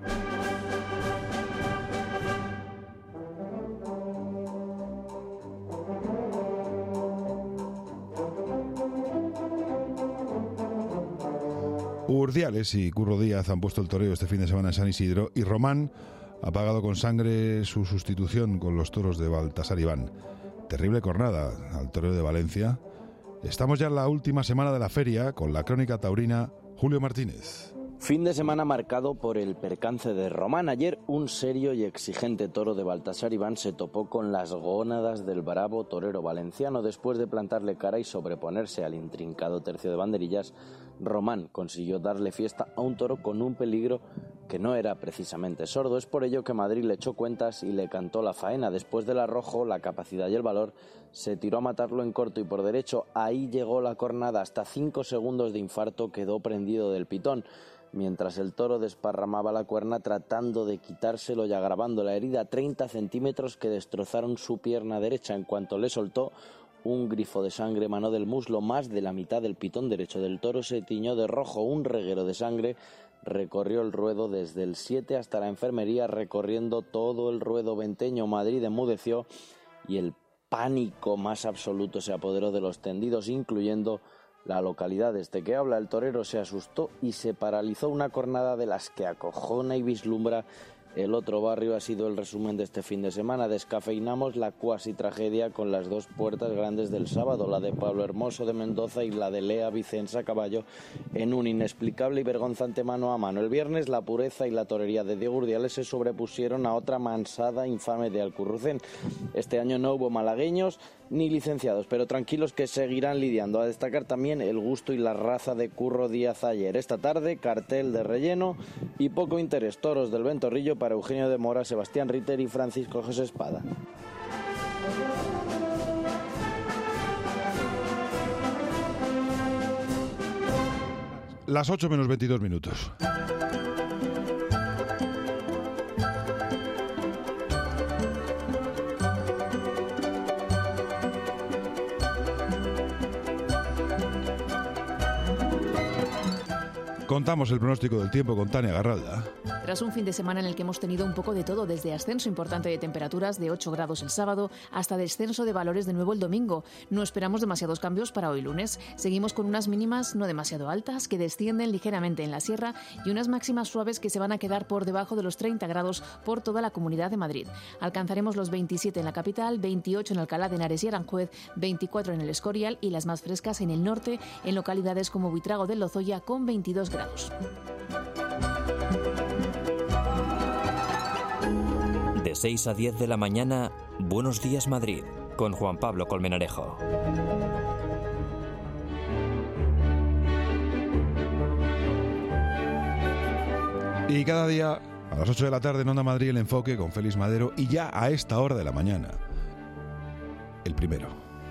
Urdiales y Curro Díaz han puesto el toreo este fin de semana en San Isidro y Román ha pagado con sangre su sustitución con los toros de Baltasar Iván. Terrible cornada al toreo de Valencia. Estamos ya en la última semana de la feria con la crónica taurina Julio Martínez. Fin de semana marcado por el percance de Román. Ayer un serio y exigente toro de Baltasar Iván se topó con las gónadas del bravo torero valenciano. Después de plantarle cara y sobreponerse al intrincado tercio de banderillas, Román consiguió darle fiesta a un toro con un peligro que no era precisamente sordo. Es por ello que Madrid le echó cuentas y le cantó la faena. Después del arrojo, la capacidad y el valor, se tiró a matarlo en corto y por derecho. Ahí llegó la cornada. Hasta 5 segundos de infarto quedó prendido del pitón, mientras el toro desparramaba la cuerna tratando de quitárselo y agravando la herida, 30 centímetros que destrozaron su pierna derecha. En cuanto le soltó, un grifo de sangre emanó del muslo. Más de la mitad del pitón derecho del toro se tiñó de rojo. Un reguero de sangre recorrió el ruedo desde el 7 hasta la enfermería, recorriendo todo el ruedo venteño. Madrid enmudeció y el pánico más absoluto se apoderó de los tendidos, incluyendo la localidad desde que habla. El torero se asustó y se paralizó. Una cornada de las que acojona y vislumbra el otro barrio. Ha sido el resumen de este fin de semana. Descafeinamos la cuasi tragedia con las dos puertas grandes del sábado, la de Pablo Hermoso de Mendoza y la de Lea Vicenza a caballo, en un inexplicable y vergonzante mano a mano. El viernes la pureza y la torería de Diego Urdiales se sobrepusieron a otra mansada infame de Alcurrucén. Este año no hubo malagueños ni licenciados, pero tranquilos que seguirán lidiando. A destacar también el gusto y la raza de Curro Díaz ayer. Esta tarde, cartel de relleno y poco interés. Toros del Ventorrillo para Eugenio de Mora, Sebastián Ritter y Francisco José Espada. Las 8 menos 22 minutos. Contamos el pronóstico del tiempo con Tania Garralda. Tras un fin de semana en el que hemos tenido un poco de todo, desde ascenso importante de temperaturas de 8 grados el sábado hasta descenso de valores de nuevo el domingo. No esperamos demasiados cambios para hoy lunes. Seguimos con unas mínimas no demasiado altas que descienden ligeramente en la sierra y unas máximas suaves que se van a quedar por debajo de los 30 grados por toda la Comunidad de Madrid. Alcanzaremos los 27 en la capital, 28 en Alcalá de Henares y Aranjuez, 24 en el Escorial y las más frescas en el norte, en localidades como Buitrago del Lozoya con 22 grados. De 6 a 10 de la mañana, Buenos Días Madrid, con Juan Pablo Colmenarejo. Y cada día a las 8 de la tarde en Onda Madrid, el enfoque con Félix Madero, y ya a esta hora de la mañana, el primero.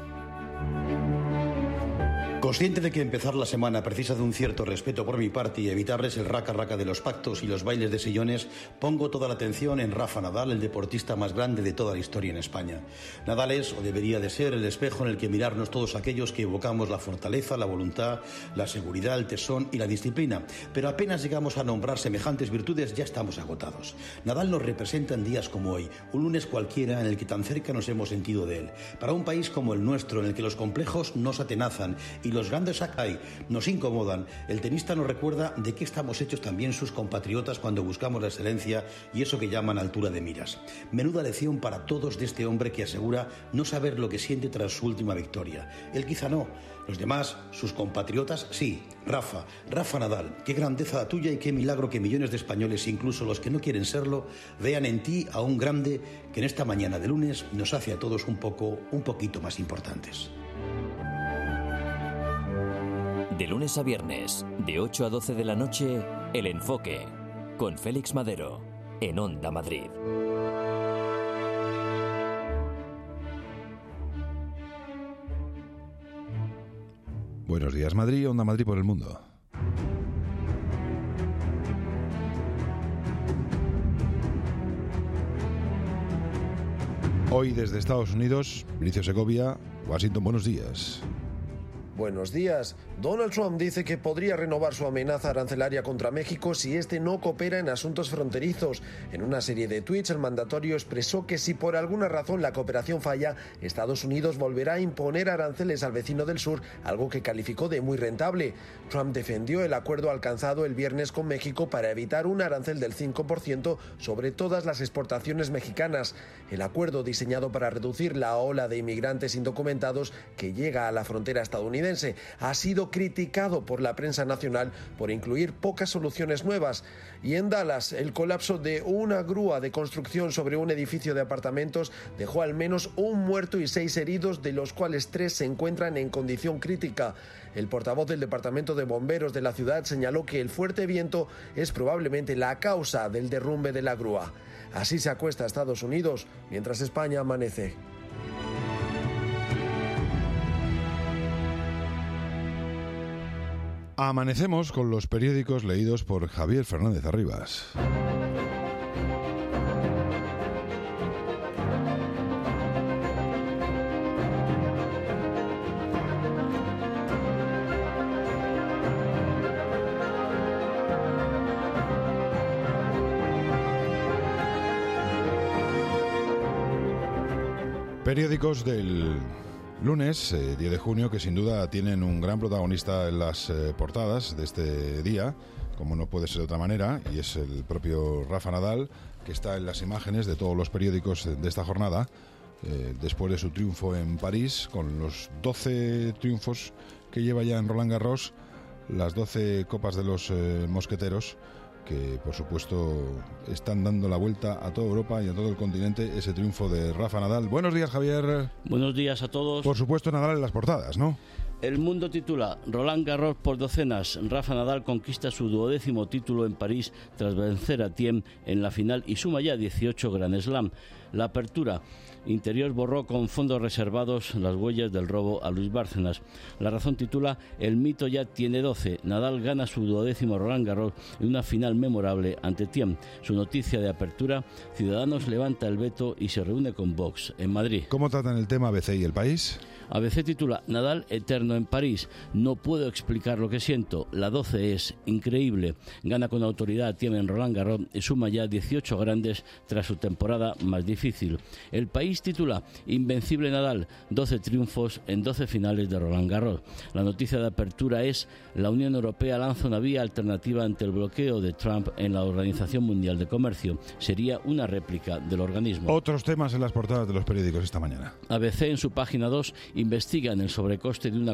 Consciente de que empezar la semana precisa de un cierto respeto por mi parte y evitarles el raca-raca de los pactos y los bailes de sillones, pongo toda la atención en Rafa Nadal, el deportista más grande de toda la historia en España. Nadal es, o debería de ser, el espejo en el que mirarnos todos aquellos que evocamos la fortaleza, la voluntad, la seguridad, el tesón y la disciplina. Pero apenas llegamos a nombrar semejantes virtudes, ya estamos agotados. Nadal nos representa en días como hoy, un lunes cualquiera en el que tan cerca nos hemos sentido de él. Para un país como el nuestro, en el que los complejos nos atenazan y los grandes Sakai nos incomodan, el tenista nos recuerda de qué estamos hechos también sus compatriotas cuando buscamos la excelencia y eso que llaman altura de miras. Menuda lección para todos de este hombre que asegura no saber lo que siente tras su última victoria. Él quizá no. Los demás, sus compatriotas, sí. Rafa Nadal, qué grandeza la tuya y qué milagro que millones de españoles, incluso los que no quieren serlo, vean en ti a un grande que en esta mañana de lunes nos hace a todos un poquito más importantes. De lunes a viernes, de 8 a 12 de la noche, El Enfoque, con Félix Madero, en Onda Madrid. Buenos días, Madrid, Onda Madrid por el mundo. Hoy desde Estados Unidos, Vinicio Segovia, Washington, buenos días. Buenos días. Donald Trump dice que podría renovar su amenaza arancelaria contra México si este no coopera en asuntos fronterizos. En una serie de tuits, el mandatario expresó que si por alguna razón la cooperación falla, Estados Unidos volverá a imponer aranceles al vecino del sur, algo que calificó de muy rentable. Trump defendió el acuerdo alcanzado el viernes con México para evitar un arancel del 5% sobre todas las exportaciones mexicanas. El acuerdo, diseñado para reducir la ola de inmigrantes indocumentados que llega a la frontera estadounidense, ha sido criticado por la prensa nacional por incluir pocas soluciones nuevas. Y en Dallas, el colapso de una grúa de construcción sobre un edificio de apartamentos dejó al menos un muerto y 6 heridos, de los cuales 3 se encuentran en condición crítica. El portavoz del Departamento de Bomberos de la ciudad señaló que el fuerte viento es probablemente la causa del derrumbe de la grúa. Así se acuesta Estados Unidos, mientras España amanece. Amanecemos con los periódicos leídos por Javier Fernández Arribas. Periódicos del lunes, 10 de junio, que sin duda tienen un gran protagonista en las portadas de este día, como no puede ser de otra manera, y es el propio Rafa Nadal, que está en las imágenes de todos los periódicos de esta jornada, después de su triunfo en París, con los 12 triunfos que lleva ya en Roland Garros, las 12 copas de los mosqueteros, que por supuesto están dando la vuelta a toda Europa y a todo el continente, ese triunfo de Rafa Nadal. Buenos días, Javier. Buenos días a todos. Por supuesto, Nadal en las portadas, ¿no? El Mundo titula: Roland Garros por docenas. Rafa Nadal conquista su 12º título en París tras vencer a Thiem en la final y suma ya 18 Grand Slam. La Apertura: Interior borró con fondos reservados las huellas del robo a Luis Bárcenas. La Razón titula: El mito ya tiene 12. Nadal gana su 12º Roland Garros en una final memorable ante Thiem. Su noticia de apertura: Ciudadanos levanta el veto y se reúne con Vox en Madrid. ¿Cómo tratan el tema ABC y El País? ABC titula: Nadal eterno en París. No puedo explicar lo que siento. La 12 es increíble. Gana con autoridad a Thiem en Roland Garros y suma ya 18 grandes tras su temporada más difícil. El País titula: Invencible Nadal. 12 triunfos en 12 finales de Roland Garros. La noticia de apertura es: la Unión Europea lanza una vía alternativa ante el bloqueo de Trump en la Organización Mundial de Comercio. Sería una réplica del organismo. Otros temas en las portadas de los periódicos esta mañana. ABC en su página 2 investigan el sobrecoste de una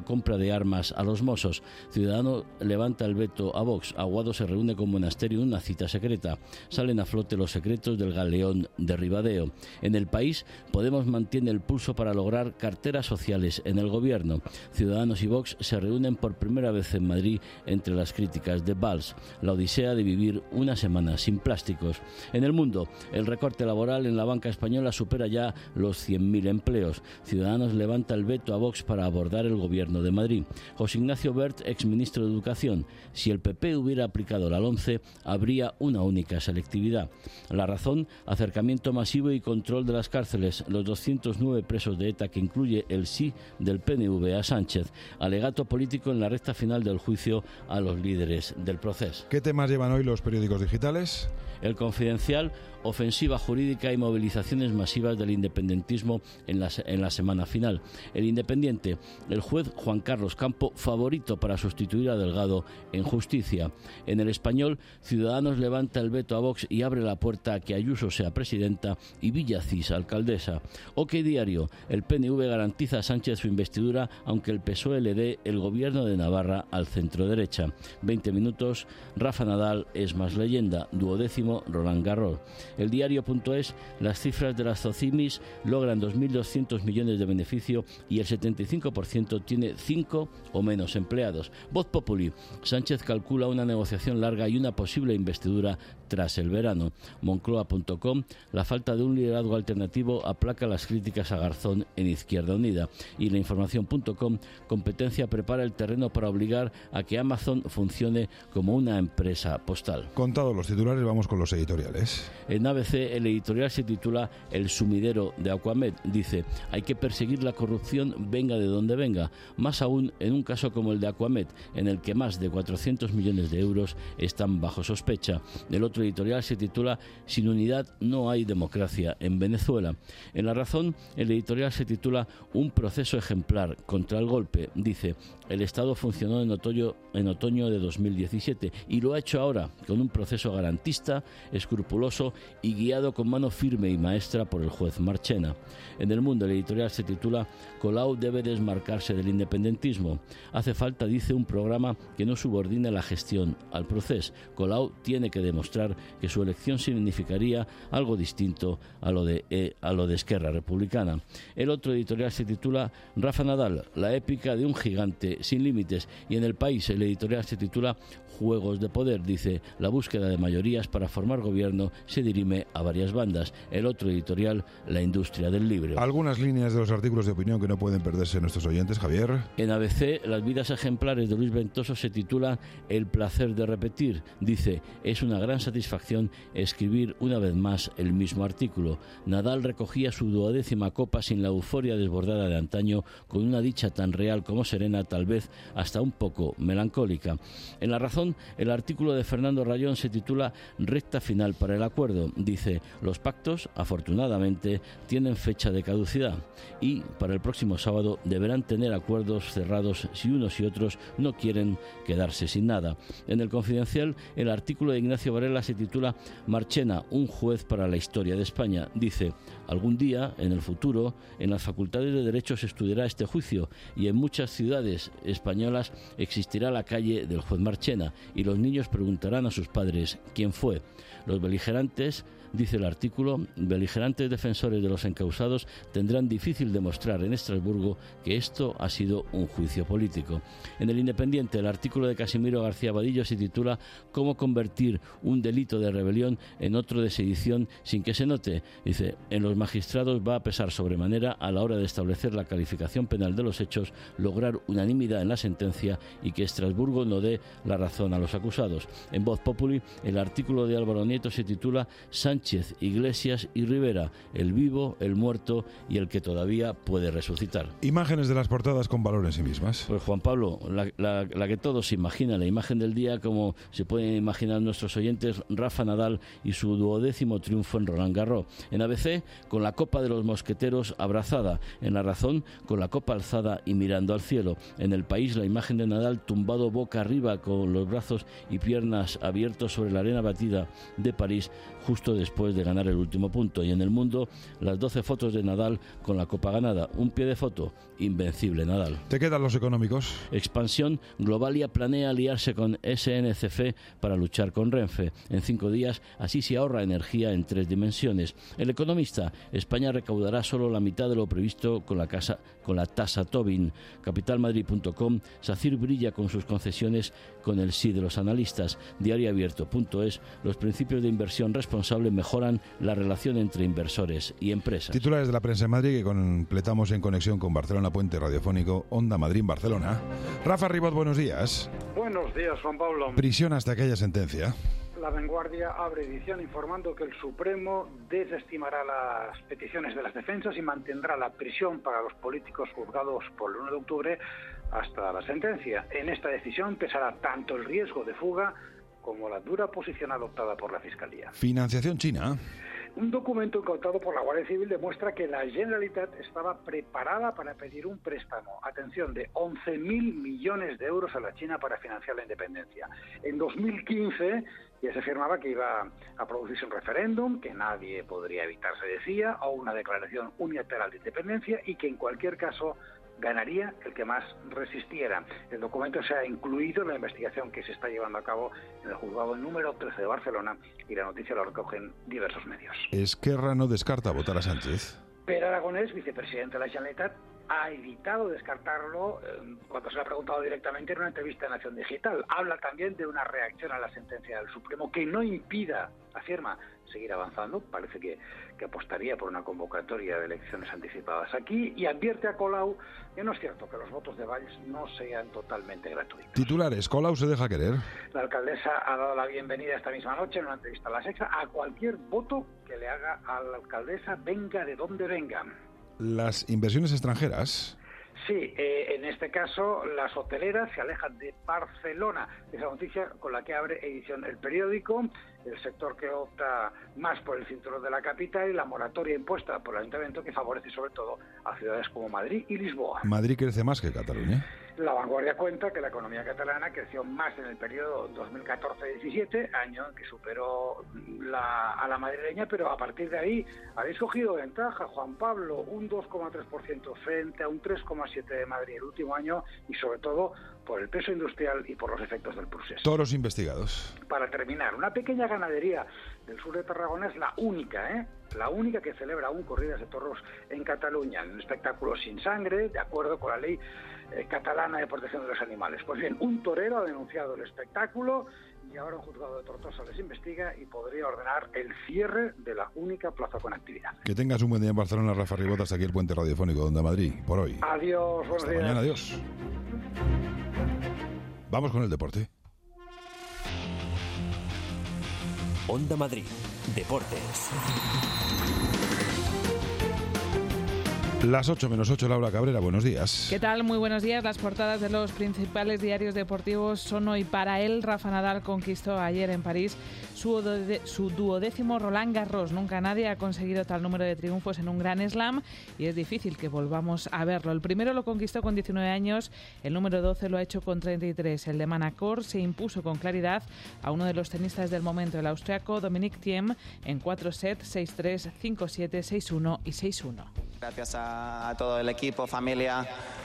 compra de armas a los Mossos. Ciudadanos levanta el veto a Vox. Aguado se reúne con Monasterio en una cita secreta. Salen a flote los secretos del galeón de Ribadeo. En el País, Podemos mantiene el pulso para lograr carteras sociales en el gobierno. Ciudadanos y Vox se reúnen por primera vez en Madrid entre las críticas de Valls. La odisea de vivir una semana sin plásticos. En el mundo, el recorte laboral en la banca española supera ya los 100.000 empleos. Ciudadanos levanta el veto a Vox para abordar el gobierno de Madrid. José Ignacio Wert, exministro de Educación. Si el PP hubiera aplicado la LOMCE, habría una única selectividad. La razón, acercamiento masivo y control de las cárceles. Los 209 presos de ETA, que incluye el sí del PNV a Sánchez. Alegato político en la recta final del juicio a los líderes del proceso. ¿Qué temas llevan hoy los periódicos digitales? El Confidencial, ofensiva jurídica y movilizaciones masivas del independentismo en la semana final. El Independiente, el juez Juan Carlos Campo, favorito para sustituir a Delgado en Justicia. En El Español, Ciudadanos levanta el veto a Vox y abre la puerta a que Ayuso sea presidenta y Villacís alcaldesa. OK Diario, el PNV garantiza a Sánchez su investidura, aunque el PSOE le dé el gobierno de Navarra al centro-derecha. 20 minutos, Rafa Nadal es más leyenda, 12º Roland Garros. El diario.es, las cifras de las Socimis logran 2.200 millones de beneficio y el 75% tiene 5 o menos empleados. Voz Populi, Sánchez calcula una negociación larga y una posible investidura tras el verano. Moncloa.com, la falta de un liderazgo alternativo aplaca las críticas a Garzón en Izquierda Unida. Y lainformación.com, competencia prepara el terreno para obligar a que Amazon funcione como una empresa postal. Contados los titulares, vamos con los editoriales. En ABC, el editorial se titula El sumidero de Aquamed. Dice, hay que perseguir la corrupción venga de donde venga, más aún en un caso como el de Aquamed, en el que más de 400 millones de euros están bajo sospecha. El otro editorial se titula Sin unidad no hay democracia en Venezuela. En La Razón, el editorial se titula Un proceso ejemplar contra el golpe. Dice, el Estado funcionó en otoño de 2017 y lo ha hecho ahora con un proceso garantista, escrupuloso y guiado con mano firme y maestra por el juez Marchena. En El Mundo, el editorial se titula Colau debe desmarcarse del independentismo. Hace falta, dice, un programa que no subordine la gestión al proceso. Colau tiene que demostrar que su elección significaría algo distinto a lo de Esquerra Republicana. El otro editorial se titula Rafa Nadal, la épica de un gigante sin límites. Y en El País, el editorial se titula Juegos de poder. Dice, la búsqueda de mayorías para formar gobierno se dirime a varias bandas. El otro editorial, La industria del libro. Algunas líneas de los artículos de opinión que no pueden perderse nuestros oyentes, Javier. En ABC, las vidas ejemplares de Luis Ventoso se titulan El placer de repetir. Dice, es una gran satisfacción escribir una vez más el mismo artículo. Nadal recogía su 12ª copa sin la euforia desbordada de antaño, con una dicha tan real como serena, tal vez hasta un poco melancólica. En La Razón, el artículo de Fernando Rayón se titula Recta final para el acuerdo. Dice, los pactos, afortunadamente, tienen fecha de caducidad y para el próximo sábado deberán tener acuerdos cerrados si unos y otros no quieren quedarse sin nada. En El Confidencial, el artículo de Ignacio Varela se titula Marchena, un juez para la historia de España. Dice, algún día, en el futuro, en las facultades de Derecho se estudiará este juicio y en muchas ciudades españolas existirá la calle del juez Marchena y los niños preguntarán a sus padres quién fue. Los beligerantes, dice el artículo, beligerantes defensores de los encausados tendrán difícil demostrar en Estrasburgo que esto ha sido un juicio político. En El Independiente, el artículo de Casimiro García Vadillo se titula Cómo convertir un delito de rebelión en otro de sedición sin que se note. Dice, en los magistrados va a pesar sobremanera a la hora de establecer la calificación penal de los hechos, lograr unanimidad en la sentencia y que Estrasburgo no dé la razón a los acusados. En Voz Populi, el artículo de Álvaro Nieto se titula Sánchez, Iglesias y Rivera, el vivo, el muerto y el que todavía puede resucitar. Imágenes de las portadas con valor en sí mismas. Pues Juan Pablo, la que todos se imaginan, la imagen del día, como se pueden imaginar nuestros oyentes, Rafa Nadal y su 12º triunfo en Roland Garros. En ABC, con la copa de los mosqueteros abrazada. En La Razón, con la copa alzada y mirando al cielo. En El País, la imagen de Nadal tumbado boca arriba con los brazos y piernas abiertos sobre la arena batida de París justo después de ganar el último punto. Y en El Mundo, las 12 fotos de Nadal con la copa ganada. Un pie de foto, invencible Nadal. Te quedan los económicos. Expansión. Globalia planea aliarse con SNCF para luchar con Renfe. En 5 días, así se ahorra energía en 3 dimensiones. El Economista. España recaudará solo la mitad de lo previsto con la tasa Tobin. Capitalmadrid.com. SACIR brilla con sus concesiones con el sí de los analistas. Diarioabierto.es. Los principios de inversión responsable mejoran la relación entre inversores y empresas. Titulares de la prensa en Madrid que completamos en conexión con Barcelona, puente radiofónico Onda Madrid Barcelona. Rafa Ribot, buenos días. Buenos días, Juan Pablo. Prisión hasta aquella sentencia. La Vanguardia abre edición informando que el Supremo desestimará las peticiones de las defensas y mantendrá la prisión para los políticos juzgados por el 1 de octubre hasta la sentencia. En esta decisión pesará tanto el riesgo de fuga como la dura posición adoptada por la Fiscalía. Financiación china. Un documento incautado por la Guardia Civil demuestra que la Generalitat estaba preparada para pedir un préstamo, atención, de 11.000 millones de euros a la China para financiar la independencia. En 2015 ya se afirmaba que iba a producirse un referéndum, que nadie podría evitar, se decía, o una declaración unilateral de independencia y que en cualquier caso ganaría el que más resistiera. El documento se ha incluido en la investigación que se está llevando a cabo en el juzgado número 13 de Barcelona y la noticia la recogen diversos medios. Esquerra no descarta votar a Sánchez. Pere Aragonés, vicepresidente de la Generalitat, ha evitado descartarlo cuando se le ha preguntado directamente en una entrevista en Nación Digital. Habla también de una reacción a la sentencia del Supremo que no impida, afirma, seguir avanzando. Parece que apostaría por una convocatoria de elecciones anticipadas aquí y advierte a Colau que no es cierto que los votos de Valls no sean totalmente gratuitos. Titulares, Colau se deja querer. La alcaldesa ha dado la bienvenida esta misma noche en una entrevista a La Sexta a cualquier voto que le haga a la alcaldesa, venga de donde venga. Las inversiones extranjeras. Sí, en este caso las hoteleras se alejan de Barcelona. Esa noticia con la que abre edición El Periódico. El sector que opta más por el cinturón de la capital y la moratoria impuesta por el Ayuntamiento que favorece sobre todo a ciudades como Madrid y Lisboa. Madrid crece más que Cataluña. La Vanguardia cuenta que la economía catalana creció más en el periodo 2014-17, año en que superó a la madrileña, pero a partir de ahí habéis cogido ventaja, Juan Pablo, un 2,3% frente a un 3,7% de Madrid el último año y sobre todo por el peso industrial y por los efectos del procés. Toros investigados. Para terminar, una pequeña ganadería del sur de Tarragona es la única que celebra aún corridas de toros en Cataluña, en un espectáculo sin sangre, de acuerdo con la ley catalana de protección de los animales. Pues bien, un torero ha denunciado el espectáculo y ahora un juzgado de Tortosa les investiga y podría ordenar el cierre de la única plaza con actividad. Que tengas un buen día en Barcelona, Rafa Ribot, hasta aquí el puente radiofónico de Onda Madrid, por hoy. Adiós, buenos días. Mañana, adiós. Vamos con el deporte. Onda Madrid, Deportes. Las 8 menos 8, Laura Cabrera, buenos días. ¿Qué tal? Muy buenos días. Las portadas de los principales diarios deportivos son hoy para él. Rafa Nadal conquistó ayer en París su 12º Roland Garros. Nunca nadie ha conseguido tal número de triunfos en un Grand Slam y es difícil que volvamos a verlo. El primero lo conquistó con 19 años, el número 12 lo ha hecho con 33. El de Manacor se impuso con claridad a uno de los tenistas del momento, el austriaco Dominic Thiem, en 4 sets, 6-3, 5-7, 6-1 y 6-1. Gracias a todo el equipo, familia.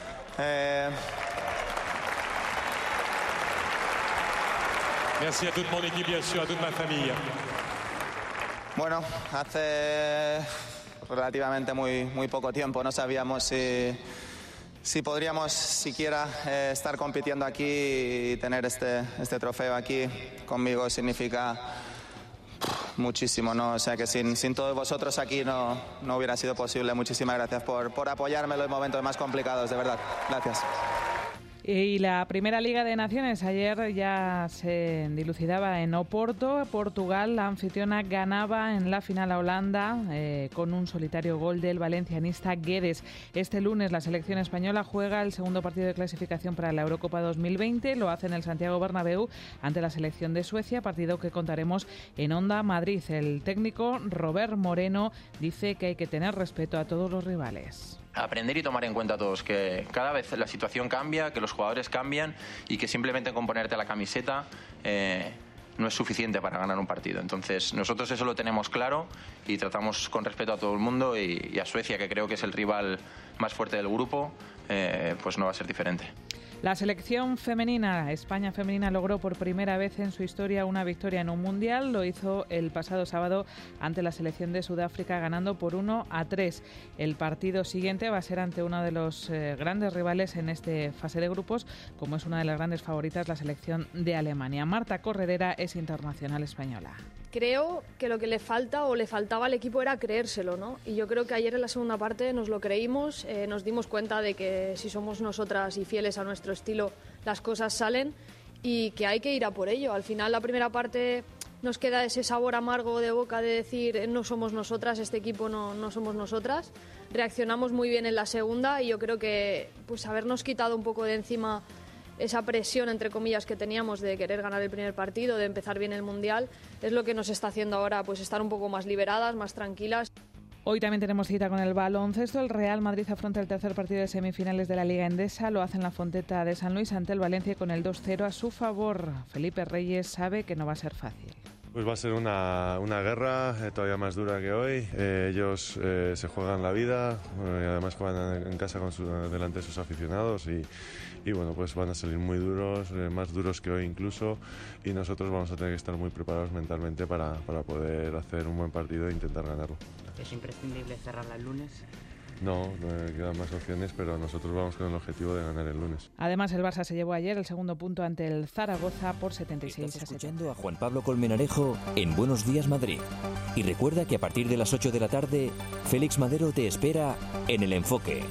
Merci a toute mon équipe, bien sûr, a toute ma familia. Bueno, hace relativamente muy poco tiempo no sabíamos si podríamos siquiera estar compitiendo aquí y tener este trofeo aquí conmigo significa muchísimo, ¿no? O sea que sin todos vosotros aquí no hubiera sido posible. Muchísimas gracias por apoyarme en los momentos más complicados, de verdad. Gracias. Y la Primera Liga de Naciones ayer ya se dilucidaba en Oporto. Portugal, la anfitriona, ganaba en la final a Holanda con un solitario gol del valencianista Guedes. Este lunes la selección española juega el segundo partido de clasificación para la Eurocopa 2020. Lo hace en el Santiago Bernabéu ante la selección de Suecia, partido que contaremos en Onda Madrid. El técnico Robert Moreno dice que hay que tener respeto a todos los rivales. Aprender y tomar en cuenta todos que cada vez la situación cambia, que los jugadores cambian y que simplemente con ponerte la camiseta no es suficiente para ganar un partido. Entonces nosotros eso lo tenemos claro y tratamos con respeto a todo el mundo y a Suecia, que creo que es el rival más fuerte del grupo, pues no va a ser diferente. La selección femenina, España femenina, logró por primera vez en su historia una victoria en un mundial. Lo hizo el pasado sábado ante la selección de Sudáfrica, ganando por 1-3. El partido siguiente va a ser ante uno de los grandes rivales en este fase de grupos, como es una de las grandes favoritas, la selección de Alemania. Marta Corredera es internacional española. Creo que lo que le falta o le faltaba al equipo era creérselo, ¿no? Y yo creo que ayer en la segunda parte nos lo creímos, nos dimos cuenta de que si somos nosotras y fieles a nuestro estilo, las cosas salen y que hay que ir a por ello. Al final, la primera parte nos queda ese sabor amargo de boca de decir no somos nosotras, este equipo no somos nosotras. Reaccionamos muy bien en la segunda y yo creo que pues habernos quitado un poco de encima esa presión, entre comillas, que teníamos de querer ganar el primer partido, de empezar bien el Mundial, es lo que nos está haciendo ahora pues estar un poco más liberadas, más tranquilas. Hoy también tenemos cita con el baloncesto. El Real Madrid afronta el tercer partido de semifinales de la Liga Endesa. Lo hace en la Fonteta de San Luis ante el Valencia con el 2-0 a su favor. Felipe Reyes sabe que no va a ser fácil. Pues va a ser una guerra todavía más dura que hoy. Ellos se juegan la vida, y además juegan en casa delante de sus aficionados y bueno, pues van a salir muy duros, más duros que hoy incluso, y nosotros vamos a tener que estar muy preparados mentalmente para poder hacer un buen partido e intentar ganarlo. ¿Es imprescindible cerrarla el lunes? No, quedan más opciones, pero nosotros vamos con el objetivo de ganar el lunes. Además, el Barça se llevó ayer el segundo punto ante el Zaragoza por 76-70. Estás escuchando a Juan Pablo Colmenarejo en Buenos Días Madrid. Y recuerda que a partir de las 8 de la tarde, Félix Madero te espera en El Enfoque.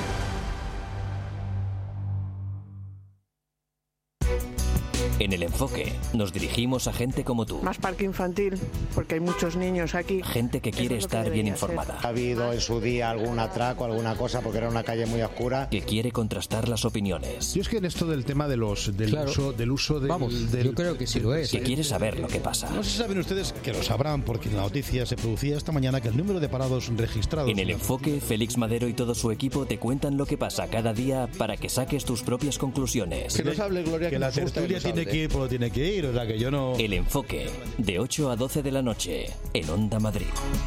En El Enfoque nos dirigimos a gente como tú. Más parque infantil, porque hay muchos niños aquí. Gente que quiere estar bien informada. Ha habido en su día algún atraco, alguna cosa, porque era una calle muy oscura. Que quiere contrastar las opiniones. Yo es que en esto del tema del uso yo creo que sí lo es. Que quiere saber lo que pasa. No sé si saben ustedes, que lo sabrán, porque en la noticia se producía esta mañana que el número de parados registrados... En El Enfoque, Félix Madero y todo su equipo te cuentan lo que pasa cada día para que saques tus propias conclusiones. Que nos hable, Gloria, que la tertulia tiene que ir por lo tiene que ir, o sea que yo no... El Enfoque, de 8 a 12 de la noche, en Onda Madrid.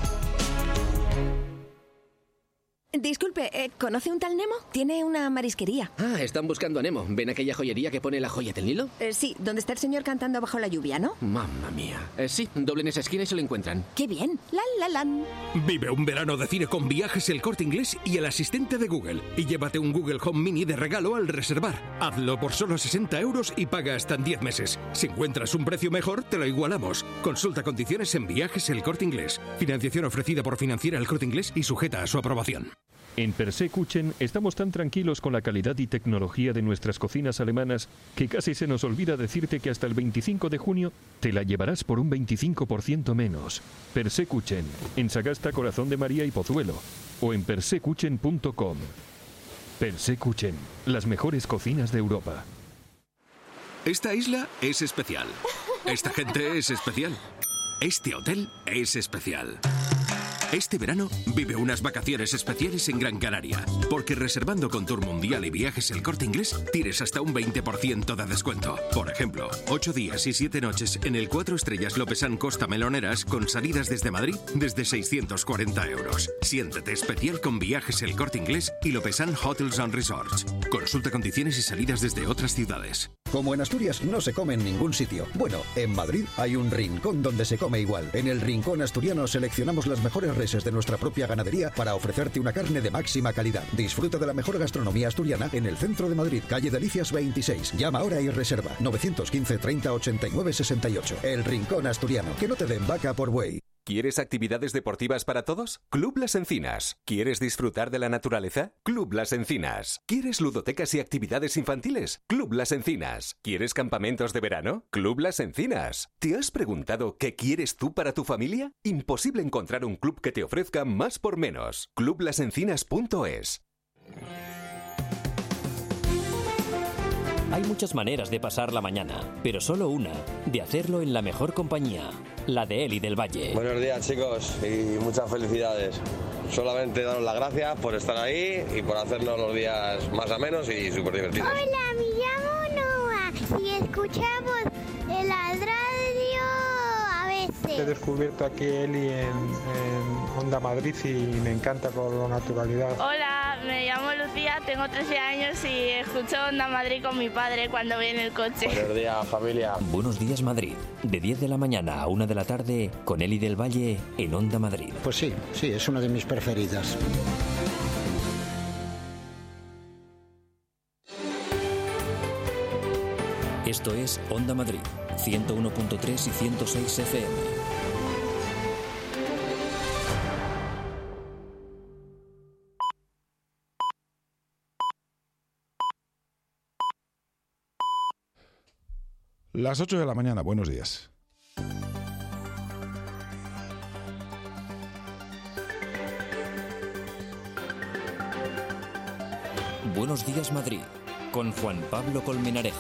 Disculpe, ¿conoce un tal Nemo? Tiene una marisquería. Ah, están buscando a Nemo. ¿Ven aquella joyería que pone la joya del Nilo? Sí, donde está el señor cantando bajo la lluvia, ¿no? Mamma mía. Sí, doblen esa esquina y se lo encuentran. ¡Qué bien! ¡Lan! Vive un verano de cine con Viajes El Corte Inglés y el asistente de Google. Y llévate un Google Home Mini de regalo al reservar. Hazlo por solo 60 € y paga hasta en 10 meses. Si encuentras un precio mejor, te lo igualamos. Consulta condiciones en Viajes El Corte Inglés. Financiación ofrecida por Financiera El Corte Inglés y sujeta a su aprobación. En Persekuchen estamos tan tranquilos con la calidad y tecnología de nuestras cocinas alemanas que casi se nos olvida decirte que hasta el 25 de junio te la llevarás por un 25% menos. Persekuchen, en Sagasta, Corazón de María y Pozuelo, o en persekuchen.com. Persekuchen, las mejores cocinas de Europa. Esta isla es especial. Esta gente es especial. Este hotel es especial. Este verano vive unas vacaciones especiales en Gran Canaria, porque reservando con Tour Mundial y Viajes El Corte Inglés tienes hasta un 20% de descuento. Por ejemplo, 8 días y 7 noches en el 4 estrellas Lopesan Costa Meloneras con salidas desde Madrid desde 640 €. Siéntete especial con Viajes El Corte Inglés y Lopesan Hotels and Resorts. Consulta condiciones y salidas desde otras ciudades. Como en Asturias no se come en ningún sitio. Bueno, en Madrid hay un rincón donde se come igual. En el Rincón Asturiano seleccionamos las mejores reses de nuestra propia ganadería para ofrecerte una carne de máxima calidad. Disfruta de la mejor gastronomía asturiana en el centro de Madrid, calle Delicias 26. Llama ahora y reserva 915 30 89 68. El Rincón Asturiano. Que no te den vaca por buey. ¿Quieres actividades deportivas para todos? Club Las Encinas. ¿Quieres disfrutar de la naturaleza? Club Las Encinas. ¿Quieres ludotecas y actividades infantiles? Club Las Encinas. ¿Quieres campamentos de verano? Club Las Encinas. ¿Te has preguntado qué quieres tú para tu familia? Imposible encontrar un club que te ofrezca más por menos. clublasencinas.es. Hay muchas maneras de pasar la mañana, pero solo una, de hacerlo en la mejor compañía, la de Eli del Valle. Buenos días, chicos, y muchas felicidades. Solamente daros las gracias por estar ahí y por hacernos los días más amenos y súper divertidos. Hola, me llamo Noah y escuchamos el Ladradío He descubierto aquí Eli en Onda Madrid y me encanta por la naturalidad. Hola, me llamo Lucía, tengo 13 años y escucho Onda Madrid con mi padre cuando voy en el coche. Buenos días, familia. Buenos días, Madrid. De 10 de la mañana a 1 de la tarde con Eli del Valle en Onda Madrid. Pues sí, es una de mis preferidas. Esto es Onda Madrid, 101.3 y 106 FM. Las 8 de la mañana, buenos días. Buenos días, Madrid, con Juan Pablo Colmenarejo.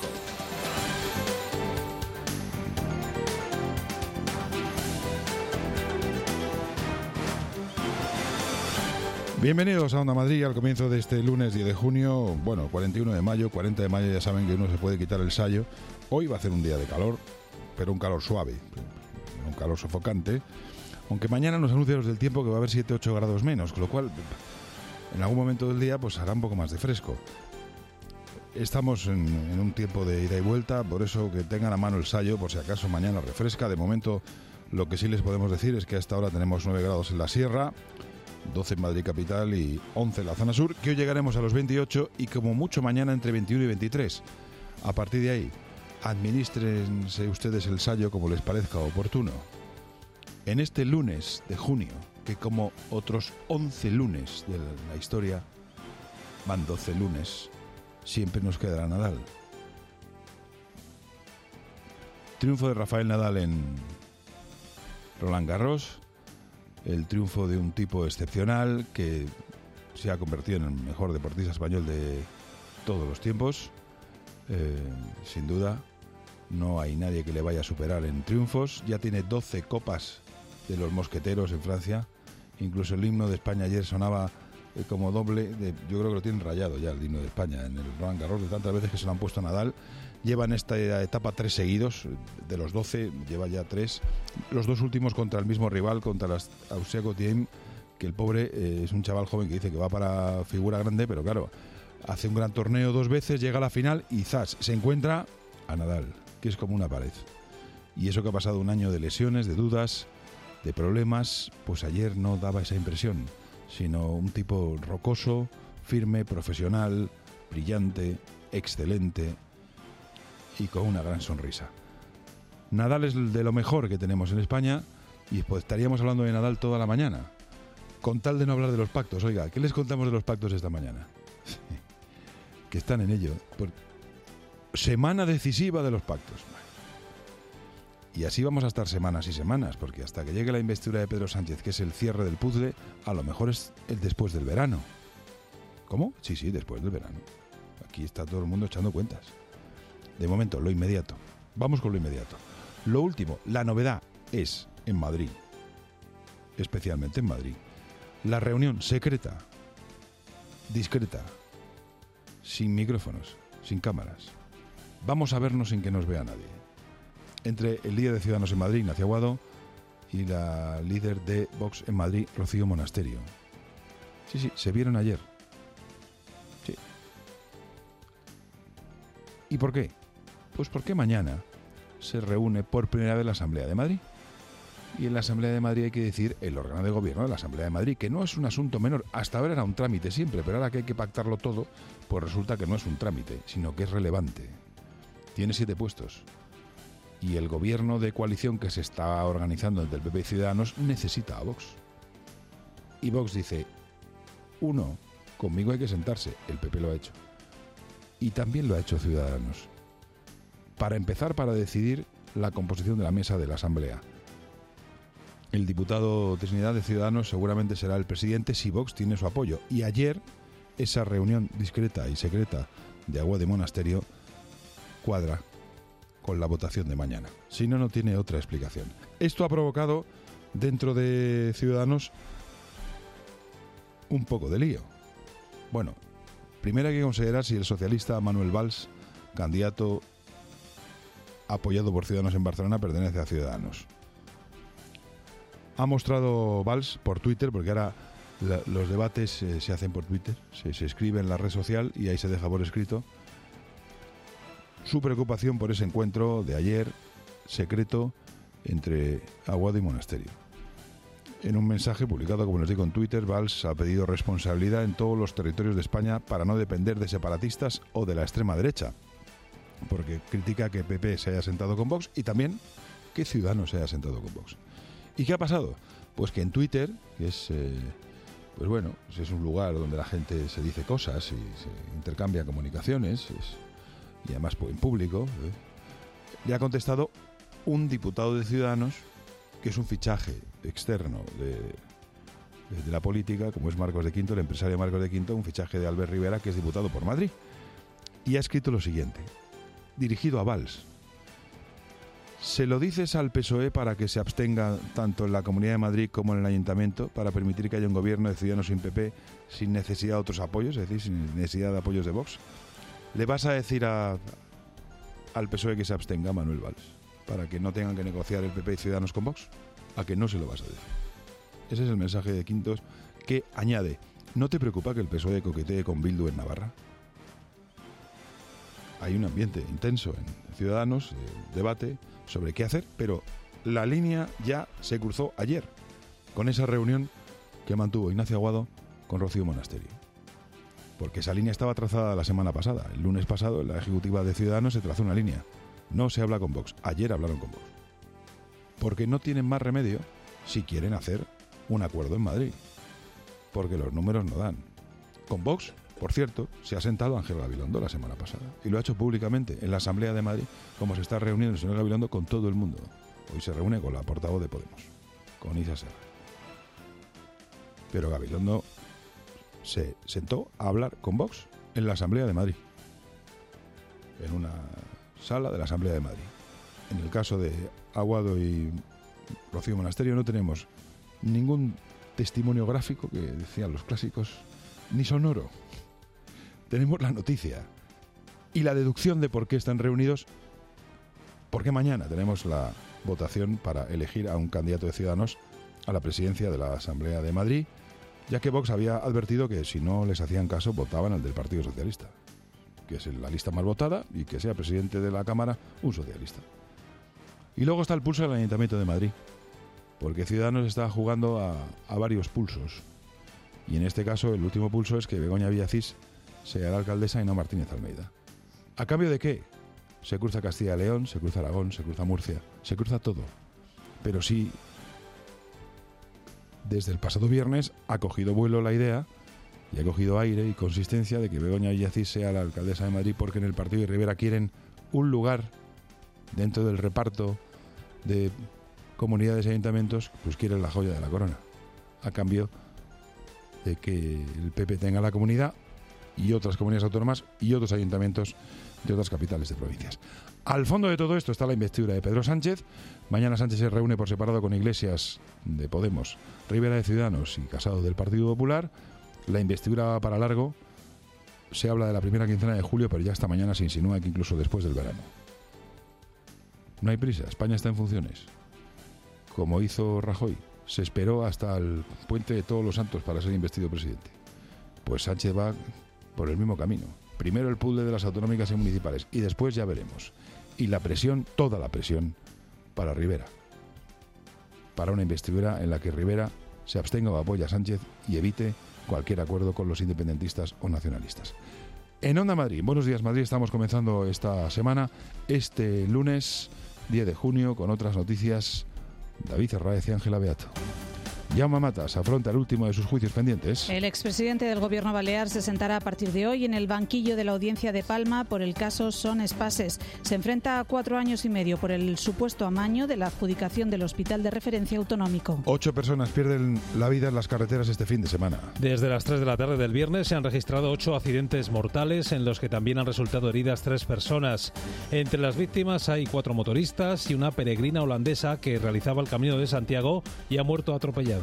Bienvenidos a Onda Madrid al comienzo de este lunes 10 de junio, 41 de mayo, 40 de mayo, ya saben que uno se puede quitar el sayo. Hoy va a ser un día de calor, pero un calor suave, un calor sofocante, aunque mañana nos anuncian los del tiempo que va a haber 7-8 grados menos, con lo cual en algún momento del día pues hará un poco más de fresco. Estamos en un tiempo de ida y vuelta, por eso que tengan a mano el sayo por si acaso mañana refresca. De momento lo que sí les podemos decir es que a esta hora tenemos 9 grados en la sierra, 12 en Madrid capital y 11 en la zona sur, que hoy llegaremos a los 28 y como mucho mañana entre 21 y 23. A partir de ahí, administrense ustedes el sayo como les parezca oportuno. En este lunes de junio, que como otros 11 lunes de la historia, van 12 lunes, siempre nos quedará Nadal. Triunfo de Rafael Nadal en Roland Garros, el triunfo de un tipo excepcional que se ha convertido en el mejor deportista español de todos los tiempos. Sin duda, no hay nadie que le vaya a superar en triunfos. Ya tiene 12 copas de los mosqueteros en Francia. Incluso el himno de España ayer sonaba como doble. Yo creo que lo tienen rayado ya el himno de España en el Roland Garros de tantas veces que se lo han puesto a Nadal. Lleva en esta etapa 3 seguidos, de los 12 lleva ya 3. Los 2 últimos contra el mismo rival, contra las Ausiaco Thiem, que el pobre es un chaval joven que dice que va para figura grande, pero claro, hace un gran torneo 2 veces, llega a la final y ¡zas!, se encuentra a Nadal, que es como una pared. Y eso que ha pasado un año de lesiones, de dudas, de problemas, pues ayer no daba esa impresión, sino un tipo rocoso, firme, profesional, brillante, excelente y con una gran sonrisa. Nadal es de lo mejor que tenemos en España y pues estaríamos hablando de Nadal toda la mañana, con tal de no hablar de los pactos. Oiga, ¿qué les contamos de los pactos esta mañana? Que están en ello. Semana decisiva de los pactos. Y así vamos a estar semanas y semanas, porque hasta que llegue la investidura de Pedro Sánchez, que es el cierre del puzzle, a lo mejor es el después del verano. ¿Cómo? Sí, después del verano. Aquí está todo el mundo echando cuentas. De momento, lo inmediato. Vamos con lo inmediato. Lo último, la novedad es en Madrid, especialmente en Madrid, la reunión secreta, discreta, sin micrófonos, sin cámaras. Vamos a vernos sin que nos vea nadie. Entre el líder de Ciudadanos en Madrid, Ignacio Aguado, y la líder de Vox en Madrid, Rocío Monasterio. Sí, se vieron ayer. Sí. ¿Y por qué? Pues porque mañana se reúne por primera vez la Asamblea de Madrid. Y en la Asamblea de Madrid hay que decir el órgano de gobierno de la Asamblea de Madrid, que no es un asunto menor. Hasta ahora era un trámite siempre, pero ahora que hay que pactarlo todo, pues resulta que no es un trámite, sino que es relevante. Tiene 7 puestos. Y el gobierno de coalición que se está organizando entre el PP y Ciudadanos necesita a Vox. Y Vox dice, conmigo hay que sentarse. El PP lo ha hecho. Y también lo ha hecho Ciudadanos. Para empezar, para decidir la composición de la mesa de la Asamblea. El diputado Trinidad de Ciudadanos seguramente será el presidente si Vox tiene su apoyo. Y ayer, esa reunión discreta y secreta de Aguado de Monasterio cuadra con la votación de mañana. Si no, no tiene otra explicación. Esto ha provocado dentro de Ciudadanos un poco de lío. Bueno, primero hay que considerar si el socialista Manuel Valls, candidato apoyado por Ciudadanos en Barcelona, pertenece a Ciudadanos. Ha mostrado Valls por Twitter, porque ahora los debates se hacen por Twitter, se escribe en la red social y ahí se deja por escrito su preocupación por ese encuentro de ayer secreto entre Aguado y Monasterio. En un mensaje publicado, como les digo, en Twitter, Valls ha pedido responsabilidad en todos los territorios de España para no depender de separatistas o de la extrema derecha, porque critica que PP se haya sentado con Vox y también que Ciudadanos se haya sentado con Vox. ¿Y qué ha pasado? Pues que en Twitter, que es, pues bueno, es un lugar donde la gente se dice cosas y se intercambia comunicaciones, y además en público, le ha contestado un diputado de Ciudadanos, que es un fichaje externo de la política, como es Marcos de Quinto, el empresario Marcos de Quinto, un fichaje de Albert Rivera, que es diputado por Madrid. Y ha escrito lo siguiente, dirigido a Valls. ¿Se lo dices al PSOE para que se abstenga tanto en la Comunidad de Madrid como en el Ayuntamiento para permitir que haya un gobierno de Ciudadanos sin PP sin necesidad de otros apoyos, es decir, sin necesidad de apoyos de Vox? ¿Le vas a decir al PSOE que se abstenga, Manuel Valls, para que no tengan que negociar el PP y Ciudadanos con Vox? ¿A que no se lo vas a decir? Ese es el mensaje de Quintos, que añade: ¿no te preocupa que el PSOE coquetee con Bildu en Navarra? Hay un ambiente intenso en Ciudadanos, debate sobre qué hacer, pero la línea ya se cruzó ayer con esa reunión que mantuvo Ignacio Aguado con Rocío Monasterio. Porque esa línea estaba trazada la semana pasada. El lunes pasado en la ejecutiva de Ciudadanos se trazó una línea. No se habla con Vox. Ayer hablaron con Vox. Porque no tienen más remedio si quieren hacer un acuerdo en Madrid. Porque los números no dan. Con Vox, por cierto, se ha sentado Ángel Gabilondo la semana pasada. Y lo ha hecho públicamente en la Asamblea de Madrid, como se está reuniendo el señor Gabilondo con todo el mundo. Hoy se reúne con la portavoz de Podemos, con Isa Serra. Pero Gabilondo se sentó a hablar con Vox en la Asamblea de Madrid. En una sala de la Asamblea de Madrid. En el caso de Aguado y Rocío Monasterio no tenemos ningún testimonio gráfico, que decían los clásicos, ni sonoro. Tenemos la noticia y la deducción de por qué están reunidos, porque mañana tenemos la votación para elegir a un candidato de Ciudadanos a la presidencia de la Asamblea de Madrid, ya que Vox había advertido que si no les hacían caso votaban al del Partido Socialista, que es la lista más votada, y que sea presidente de la Cámara un socialista. Y luego está el pulso del Ayuntamiento de Madrid, porque Ciudadanos está jugando a varios pulsos. Y en este caso el último pulso es que Begoña Villacís sea la alcaldesa y no Martínez Almeida. ¿A cambio de qué? Se cruza Castilla y León, se cruza Aragón, se cruza Murcia, se cruza todo. Pero sí, desde el pasado viernes ha cogido vuelo la idea y ha cogido aire y consistencia de que Begoña Villacís sea la alcaldesa de Madrid, porque en el partido de Rivera quieren un lugar dentro del reparto de comunidades y ayuntamientos, pues quieren la joya de la corona, a cambio de que el PP tenga la comunidad y otras comunidades autónomas y otros ayuntamientos de otras capitales de provincias. Al fondo de todo esto está la investidura de Pedro Sánchez. Mañana Sánchez se reúne por separado con Iglesias de Podemos, Rivera de Ciudadanos y Casado del Partido Popular. La investidura va para largo. Se habla de la primera quincena de julio, pero ya esta mañana se insinúa que incluso después del verano. No hay prisa, España está en funciones. Como hizo Rajoy, se esperó hasta el puente de Todos los Santos para ser investido presidente. Pues Sánchez va por el mismo camino. Primero el puzzle de las autonómicas y municipales y después ya veremos. Y la presión, toda la presión, para Rivera. Para una investidura en la que Rivera se abstenga o apoye a Sánchez y evite cualquier acuerdo con los independentistas o nacionalistas. En Onda Madrid, Buenos Días Madrid, estamos comenzando esta semana, este lunes 10 de junio, con otras noticias. David Herráez y Ángela Beato. Jaume Matas afronta el último de sus juicios pendientes. El expresidente del Gobierno balear se sentará a partir de hoy en el banquillo de la Audiencia de Palma por el caso Son Espases. Se enfrenta a 4 años y medio por el supuesto amaño de la adjudicación del Hospital de Referencia Autonómico. 8 personas pierden la vida en las carreteras este fin de semana. Desde las 3 de la tarde del viernes se han registrado 8 accidentes mortales, en los que también han resultado heridas 3 personas. Entre las víctimas hay 4 motoristas y una peregrina holandesa que realizaba el Camino de Santiago y ha muerto atropellada.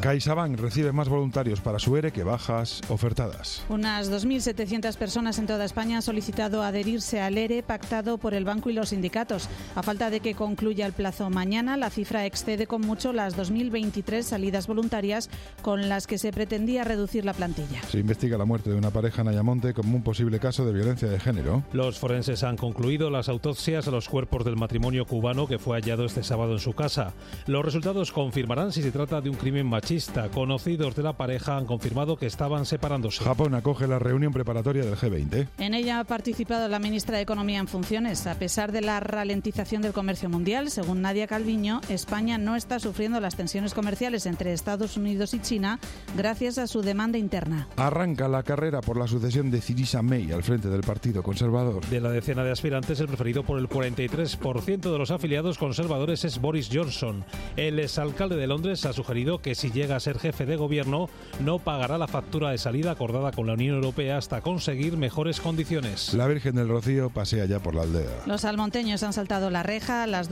CaixaBank recibe más voluntarios para su ERE que bajas ofertadas. Unas 2.700 personas en toda España han solicitado adherirse al ERE pactado por el banco y los sindicatos. A falta de que concluya el plazo mañana, la cifra excede con mucho las 2.023 salidas voluntarias con las que se pretendía reducir la plantilla. Se investiga la muerte de una pareja en Ayamonte como un posible caso de violencia de género. Los forenses han concluido las autopsias a los cuerpos del matrimonio cubano que fue hallado este sábado en su casa. Los resultados confirmarán si se trata de un crimen machista. Conocidos de la pareja han confirmado que estaban separándose. Japón acoge la reunión preparatoria del G20. En ella ha participado la ministra de Economía en funciones. A pesar de la ralentización del comercio mundial, según Nadia Calviño, España no está sufriendo las tensiones comerciales entre Estados Unidos y China gracias a su demanda interna. Arranca la carrera por la sucesión de Theresa May al frente del Partido Conservador. De la decena de aspirantes, el preferido por el 43% de los afiliados conservadores es Boris Johnson. El exalcalde de Londres ha sugerido que si llega a ser jefe de gobierno no pagará la factura de salida acordada con la Unión Europea hasta conseguir mejores condiciones. La Virgen del Rocío pasea ya por la aldea. Los salmonteños han saltado la reja a las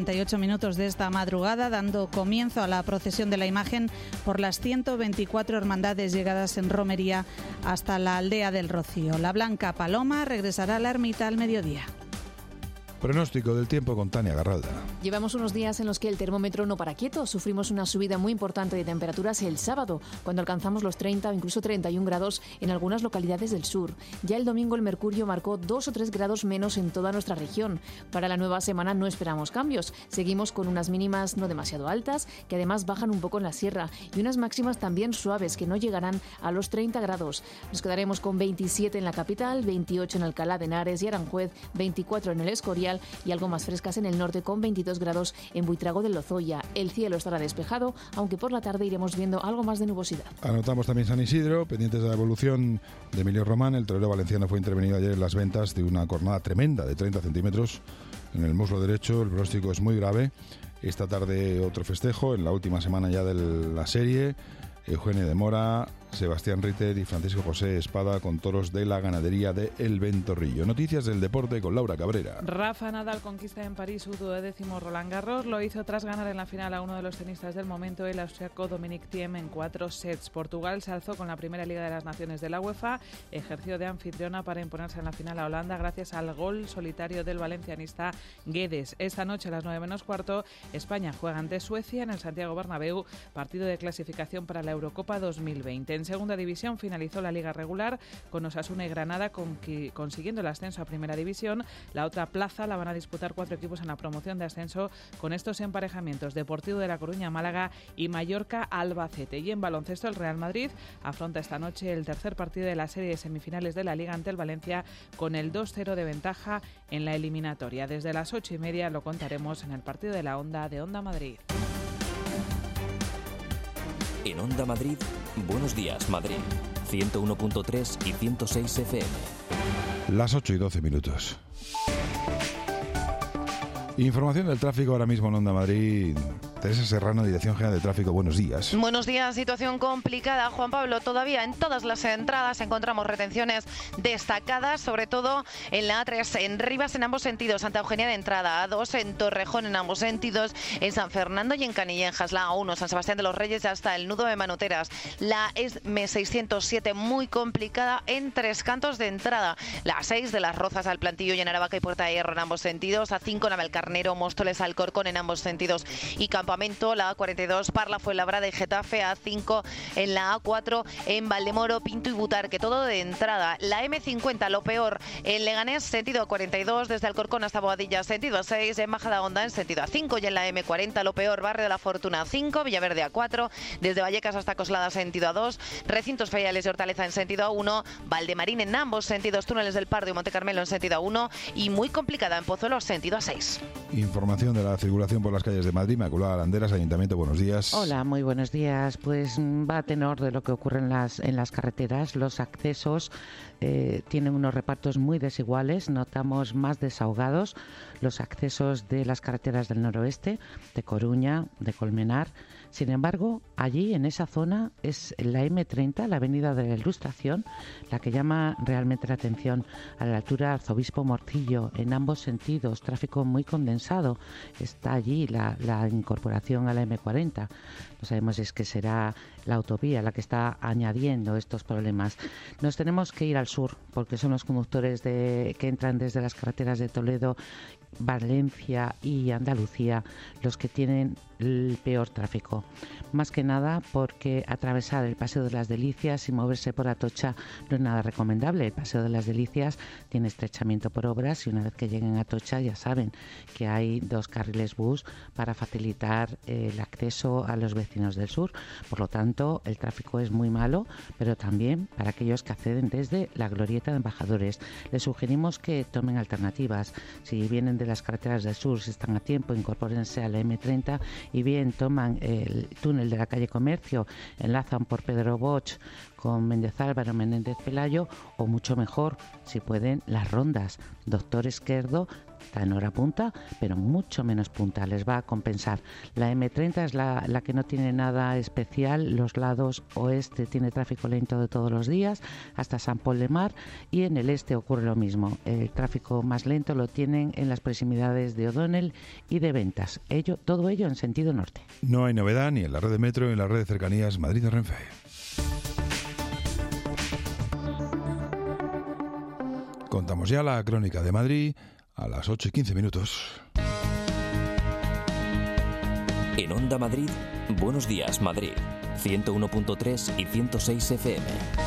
2:48 de esta madrugada, dando comienzo a la procesión de la imagen por las 124 hermandades llegadas en romería hasta la aldea del Rocío. La Blanca Paloma regresará a la ermita al mediodía. Pronóstico del tiempo con Tania Garralda. Llevamos unos días en los que el termómetro no para quieto. Sufrimos una subida muy importante de temperaturas el sábado, cuando alcanzamos los 30 o incluso 31 grados en algunas localidades del sur. Ya el domingo el mercurio marcó 2 o 3 grados menos en toda nuestra región. Para la nueva semana no esperamos cambios. Seguimos con unas mínimas no demasiado altas, que además bajan un poco en la sierra, y unas máximas también suaves, que no llegarán a los 30 grados. Nos quedaremos con 27 en la capital, 28 en Alcalá de Henares y Aranjuez, 24 en el Escorial, y algo más frescas en el norte con 22 grados en Buitrago del Lozoya. El cielo estará despejado, aunque por la tarde iremos viendo algo más de nubosidad. Anotamos también San Isidro, pendientes de la evolución de Emilio Román. El torero valenciano fue intervenido ayer en las ventas de una cornada tremenda de 30 centímetros en el muslo derecho. El pronóstico es muy grave. Esta tarde otro festejo en la última semana ya de la serie. Eugenio de Mora, Sebastián Ritter y Francisco José Espada con toros de la ganadería de El Ventorrillo. Noticias del deporte con Laura Cabrera. Rafa Nadal conquista en París su 12º Roland Garros. Lo hizo tras ganar en la final a uno de los tenistas del momento, el austriaco Dominic Thiem, en 4 sets. Portugal se alzó con la primera Liga de las Naciones de la UEFA. Ejerció de anfitriona para imponerse en la final a Holanda gracias al gol solitario del valencianista Guedes. Esta noche a las 9 menos cuarto, España juega ante Suecia en el Santiago Bernabéu, partido de clasificación para la Eurocopa 2020. En segunda división finalizó la liga regular con Osasuna y Granada consiguiendo el ascenso a primera división. La otra plaza la van a disputar 4 equipos en la promoción de ascenso con estos emparejamientos: Deportivo de La Coruña, Málaga y Mallorca, Albacete. Y en baloncesto el Real Madrid afronta esta noche el tercer partido de la serie de semifinales de la Liga ante el Valencia con el 2-0 de ventaja en la eliminatoria. Desde las 8:30 lo contaremos en el partido de la Onda de Onda Madrid. En Onda Madrid, Buenos Días Madrid, 101.3 y 106 FM. Las 8:12. Información del tráfico ahora mismo en Onda Madrid. Teresa Serrano, Dirección General de Tráfico, buenos días. Buenos días, situación complicada, Juan Pablo. Todavía en todas las entradas encontramos retenciones destacadas, sobre todo en la A3 en Rivas en ambos sentidos, Santa Eugenia de entrada, A2 en Torrejón en ambos sentidos, en San Fernando y en Canillejas, la A1 San Sebastián de los Reyes hasta el nudo de Manuteras, la M607 muy complicada en Tres Cantos de entrada, la A6 de Las Rozas al Plantillo y en Aravaca y Puerta de Hierro en ambos sentidos, A5 Navalcarnero, Móstoles, Alcorcón en ambos sentidos y Campamento, la A42 Parla, Fuenlabrada y Getafe, A5 en la A4 en Valdemoro, Pinto y Butarque, todo de entrada. La M50, lo peor, en Leganés, sentido A42, desde Alcorcón hasta Boadilla, sentido A6, en Majadahonda, en sentido A5, y en la M40, lo peor, Barrio de la Fortuna, A5, Villaverde A4, desde Vallecas hasta Coslada, sentido A2, Recintos Feriales de Hortaleza en sentido A1, Valdemarín en ambos sentidos, Túneles del Pardo y Monte Carmelo en sentido A1, y muy complicada en Pozuelo, sentido A6. Información de la circulación por las calles de Madrid. Inmaculada Landeras, Ayuntamiento, buenos días. Hola, muy buenos días. Pues va a tenor de lo que ocurre en las carreteras. Los accesos tienen unos repartos muy desiguales. Notamos más desahogados los accesos de las carreteras del noroeste, de Coruña, de Colmenar, Sin embargo, allí en esa zona es la M30, la Avenida de la Ilustración, la que llama realmente la atención. A la altura Arzobispo Morcillo, en ambos sentidos, tráfico muy condensado. Está allí la incorporación a la M40. No sabemos si es que será la autovía la que está añadiendo estos problemas. Nos tenemos que ir al sur, porque son los conductores que entran desde las carreteras de Toledo, Valencia y Andalucía los que tienen el peor tráfico. Más que nada porque atravesar el Paseo de las Delicias y moverse por Atocha no es nada recomendable. El Paseo de las Delicias tiene estrechamiento por obras y una vez que lleguen a Atocha ya saben que hay 2 carriles bus para facilitar el acceso a los vecinos del sur. Por lo tanto, el tráfico es muy malo, pero también para aquellos que acceden desde la Glorieta de Embajadores. Les sugerimos que tomen alternativas. Si vienen de las carreteras del sur, si están a tiempo, incorpórense a la M30 y bien toman el túnel de la calle Comercio, enlazan por Pedro Bosch con Méndez Álvaro, Menéndez Pelayo, o mucho mejor, si pueden, las rondas. Doctor Esquerdo está en hora punta, pero mucho menos punta, les va a compensar. La M30 es la que no tiene nada especial, los lados oeste tiene tráfico lento de todos los días, hasta San Pol de Mar, y en el este ocurre lo mismo. El tráfico más lento lo tienen en las proximidades de O'Donnell y de Ventas. Todo ello en sentido norte. No hay novedad ni en la red de metro ni en la red de cercanías Madrid de Renfe. Contamos ya la crónica de Madrid a las 8:15. En Onda Madrid, Buenos Días Madrid, 101.3 y 106 FM.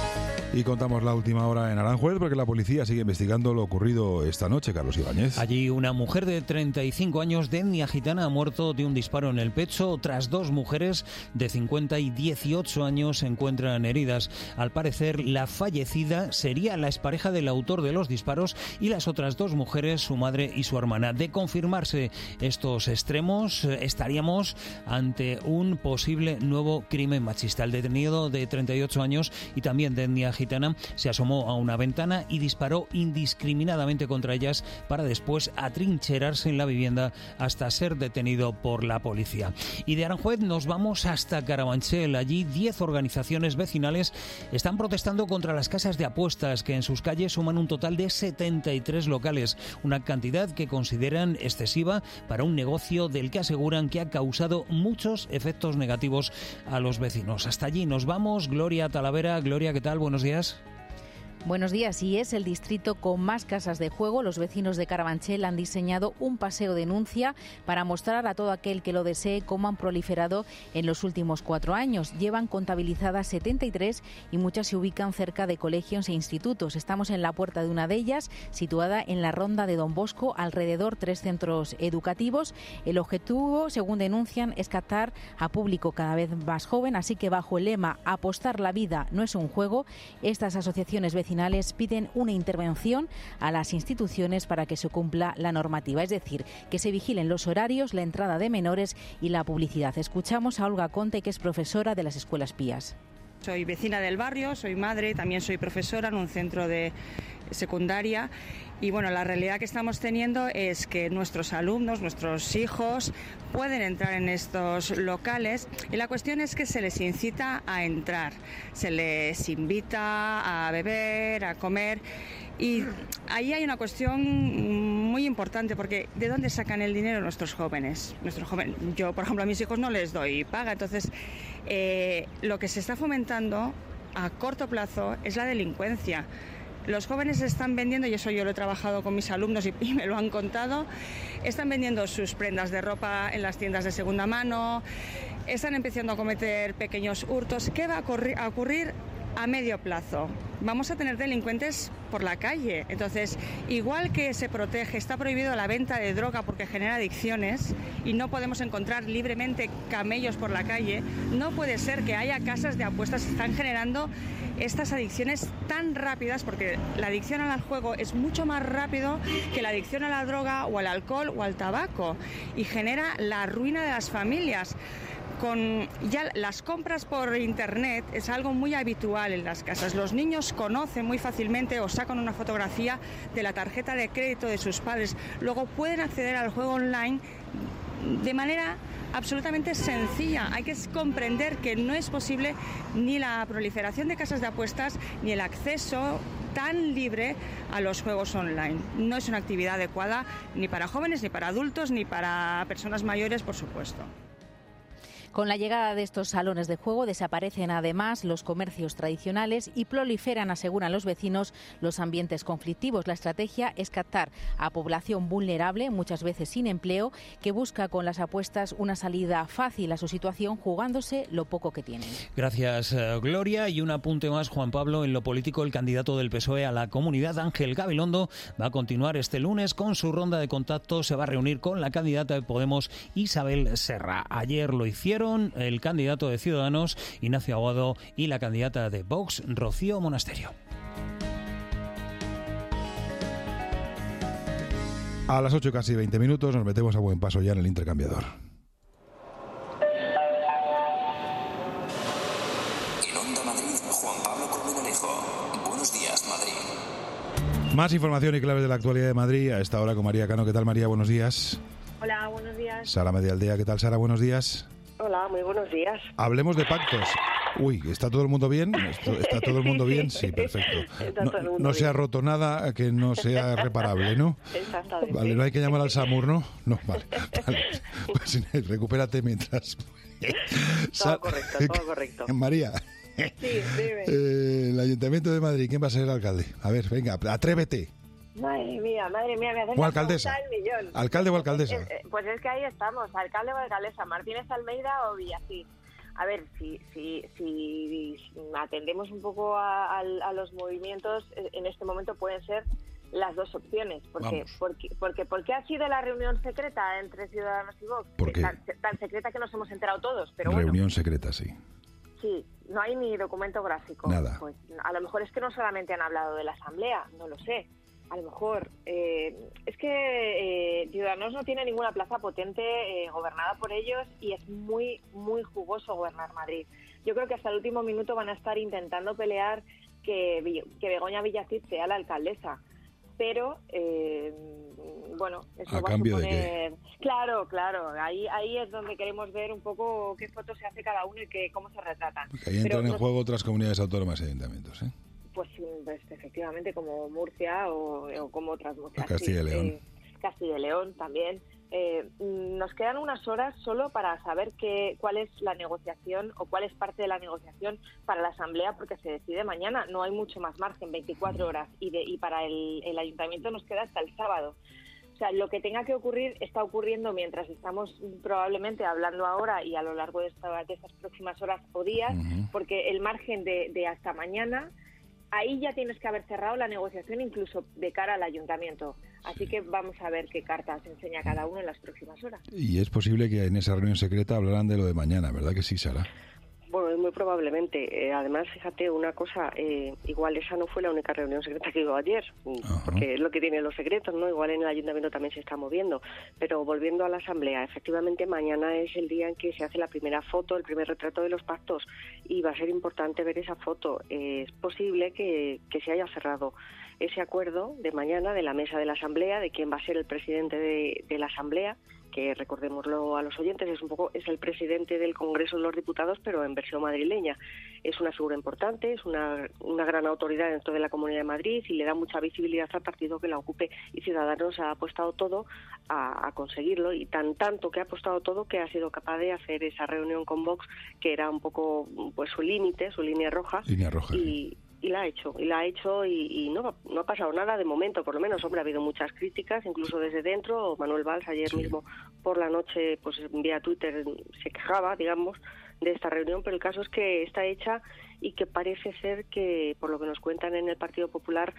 Y contamos la última hora en Aranjuez porque la policía sigue investigando lo ocurrido esta noche, Carlos Ibáñez. Allí una mujer de 35 años de etnia gitana ha muerto de un disparo en el pecho. Otras 2 mujeres de 50 y 18 años se encuentran heridas. Al parecer, la fallecida sería la expareja del autor de los disparos y las otras 2 mujeres, su madre y su hermana. De confirmarse estos extremos, estaríamos ante un posible nuevo crimen machista. El detenido de 38 años y también de etnia gitana se asomó a una ventana y disparó indiscriminadamente contra ellas para después atrincherarse en la vivienda hasta ser detenido por la policía. Y de Aranjuez nos vamos hasta Carabanchel. Allí 10 organizaciones vecinales están protestando contra las casas de apuestas que en sus calles suman un total de 73 locales, una cantidad que consideran excesiva para un negocio del que aseguran que ha causado muchos efectos negativos a los vecinos. Hasta allí nos vamos. Gloria Talavera. Gloria, ¿qué tal? Buenos días. Buenos días. Y es el distrito con más casas de juego. Los vecinos de Carabanchel han diseñado un paseo denuncia para mostrar a todo aquel que lo desee cómo han proliferado en los últimos 4 años. Llevan contabilizadas 73 y muchas se ubican cerca de colegios e institutos. Estamos en la puerta de una de ellas, situada en la Ronda de Don Bosco, alrededor 3 centros educativos. El objetivo, según denuncian, es captar a público cada vez más joven, así que bajo el lema "Apostar la vida no es un juego", estas asociaciones vecinales piden una intervención a las instituciones para que se cumpla la normativa, es decir, que se vigilen los horarios, la entrada de menores y la publicidad. Escuchamos a Olga Conte, que es profesora de las escuelas Pías. Soy vecina del barrio, soy madre, también soy profesora en un centro de secundaria y bueno, la realidad que estamos teniendo es que nuestros alumnos, nuestros hijos pueden entrar en estos locales y la cuestión es que se les incita a entrar, se les invita a beber, a comer. Y ahí hay una cuestión muy importante porque ¿de dónde sacan el dinero nuestros jóvenes? Yo, por ejemplo, a mis hijos no les doy paga, entonces lo que se está fomentando a corto plazo es la delincuencia. Los jóvenes están vendiendo, y eso yo lo he trabajado con mis alumnos y me lo han contado, están vendiendo sus prendas de ropa en las tiendas de segunda mano, están empezando a cometer pequeños hurtos. ¿Qué va a ocurrir a medio plazo? Vamos a tener delincuentes por la calle. Entonces, igual que se protege, está prohibido la venta de droga porque genera adicciones y no podemos encontrar libremente camellos por la calle, no puede ser que haya casas de apuestas que están generando estas adicciones tan rápidas, porque la adicción al juego es mucho más rápido que la adicción a la droga o al alcohol o al tabaco y genera la ruina de las familias. Ya las compras por internet es algo muy habitual en las casas. Los niños conocen muy fácilmente o sacan una fotografía de la tarjeta de crédito de sus padres. Luego pueden acceder al juego online de manera absolutamente sencilla. Hay que comprender que no es posible ni la proliferación de casas de apuestas ni el acceso tan libre a los juegos online. No es una actividad adecuada ni para jóvenes, ni para adultos, ni para personas mayores, por supuesto. Con la llegada de estos salones de juego desaparecen además los comercios tradicionales y proliferan, aseguran los vecinos, los ambientes conflictivos. La estrategia es captar a población vulnerable, muchas veces sin empleo, que busca con las apuestas una salida fácil a su situación jugándose lo poco que tienen. Gracias, Gloria. Y un apunte más, Juan Pablo, en lo político, el candidato del PSOE a la Comunidad, Ángel Gabilondo, va a continuar este lunes con su ronda de contactos. Se va a reunir con la candidata de Podemos, Isabel Serra. Ayer lo hicieron el candidato de Ciudadanos, Ignacio Aguado, y la candidata de Vox, Rocío Monasterio. A las 8 casi 20 minutos nos metemos a buen paso ya en el intercambiador. En Onda Madrid, Juan Pablo Colmenarejo. Buenos días, Madrid. Más información y claves de la actualidad de Madrid a esta hora con María Cano. ¿Qué tal, María? Buenos días. Hola, buenos días. Sara Medialdea. ¿Qué tal, Sara? Buenos días. Hola, muy buenos días. Hablemos de pactos. Uy, ¿está todo el mundo bien? ¿Está todo el mundo bien? Sí, perfecto. No se ha roto nada que no sea reparable, ¿no? Exactamente. Vale, no hay que llamar al SAMUR, ¿no? No, vale. Pues recupérate mientras... Todo correcto. María. Sí, dime. El Ayuntamiento de Madrid, ¿quién va a ser el alcalde? A ver, venga, atrévete. Madre mía, me hacen ¿O alcaldesa? el millón. ¿Alcalde o alcaldesa? Pues es que ahí estamos, alcalde o alcaldesa, Martínez Almeida o Villacís. A ver, si atendemos un poco a los movimientos, en este momento pueden ser las dos opciones. ¿Por qué ha sido la reunión secreta entre Ciudadanos y Vox? Tan secreta que nos hemos enterado todos. Pero reunión secreta, sí. Sí, no hay ni documento gráfico. Nada. Pues a lo mejor es que no solamente han hablado de la Asamblea, no lo sé. A lo mejor es que Ciudadanos no tiene ninguna plaza potente gobernada por ellos y es muy, muy jugoso gobernar Madrid. Yo creo que hasta el último minuto van a estar intentando pelear que Begoña Villacís sea la alcaldesa. Pero, bueno, eso ¿A va cambio a suponer... de qué? Claro, ahí es donde queremos ver un poco qué fotos se hace cada uno y cómo se retratan. Porque ahí entran en juego otras comunidades autónomas y ayuntamientos, ¿eh? Pues efectivamente, como Murcia o como otras muchas. Castilla y León. Castilla y León también. Nos quedan unas horas solo para saber cuál es la negociación o cuál es parte de la negociación para la Asamblea, porque se decide mañana. No hay mucho más margen, 24 horas. Y para el Ayuntamiento nos queda hasta el sábado. O sea, lo que tenga que ocurrir está ocurriendo mientras estamos probablemente hablando ahora y a lo largo de estas próximas horas o días, porque el margen de hasta mañana... Ahí ya tienes que haber cerrado la negociación incluso de cara al ayuntamiento. Así que vamos a ver qué cartas enseña cada uno en las próximas horas. Y es posible que en esa reunión secreta hablarán de lo de mañana, ¿verdad que sí, Sara? Bueno, muy probablemente. Además, fíjate una cosa, igual esa no fue la única reunión secreta que hubo ayer, porque es lo que tienen los secretos, ¿no? Igual en el ayuntamiento también se está moviendo. Pero volviendo a la Asamblea, efectivamente mañana es el día en que se hace la primera foto, el primer retrato de los pactos, y va a ser importante ver esa foto. Es posible que se haya cerrado ese acuerdo de mañana de la mesa de la Asamblea, de quién va a ser el presidente de la Asamblea, que recordémoslo a los oyentes, es el presidente del Congreso de los Diputados, pero en versión madrileña. Es una figura importante, es una gran autoridad dentro de la Comunidad de Madrid y le da mucha visibilidad al partido que la ocupe, y Ciudadanos ha apostado todo a conseguirlo, y tanto que ha apostado todo que ha sido capaz de hacer esa reunión con Vox, que era un poco pues su límite, su línea roja. Y la ha hecho y no ha pasado nada de momento, por lo menos. Hombre, ha habido muchas críticas, incluso desde dentro. Manuel Valls ayer mismo por la noche, pues vía Twitter se quejaba, digamos, de esta reunión, pero el caso es que está hecha y que parece ser que, por lo que nos cuentan en el Partido Popular,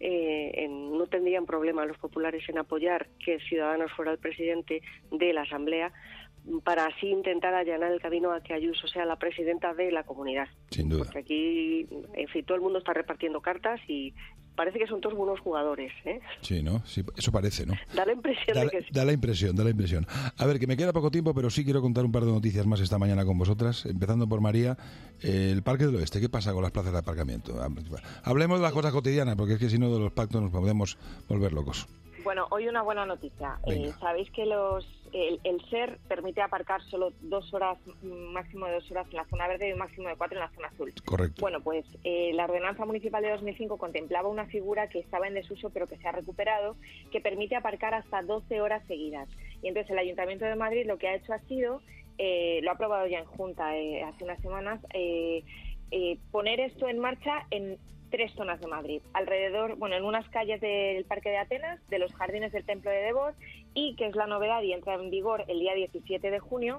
no tendrían problema los populares en apoyar que Ciudadanos fuera el presidente de la Asamblea, para así intentar allanar el camino a que Ayuso sea la presidenta de la comunidad. Sin duda. Porque aquí, en fin, todo el mundo está repartiendo cartas y parece que son todos buenos jugadores, ¿eh? Sí, ¿no? Sí, eso parece, ¿no? Da la impresión de que sí. Da la impresión. A ver, que me queda poco tiempo, pero sí quiero contar un par de noticias más esta mañana con vosotras, empezando por María. El Parque del Oeste, ¿qué pasa con las plazas de aparcamiento? Hablemos de las cosas cotidianas, porque es que si no de los pactos nos podemos volver locos. Bueno, hoy una buena noticia. Sabéis que el SER permite aparcar solo 2 horas, máximo de 2 horas en la zona verde y un máximo de 4 en la zona azul. Correcto. Bueno, pues la ordenanza municipal de 2005 contemplaba una figura que estaba en desuso pero que se ha recuperado, que permite aparcar hasta 12 horas seguidas. Y entonces el Ayuntamiento de Madrid lo que ha hecho ha sido, lo ha aprobado ya en Junta hace unas semanas, poner esto en marcha en 3 zonas de Madrid, alrededor, en unas calles del Parque de Atenas, de los jardines del Templo de Devot y, que es la novedad y entra en vigor el día 17 de junio,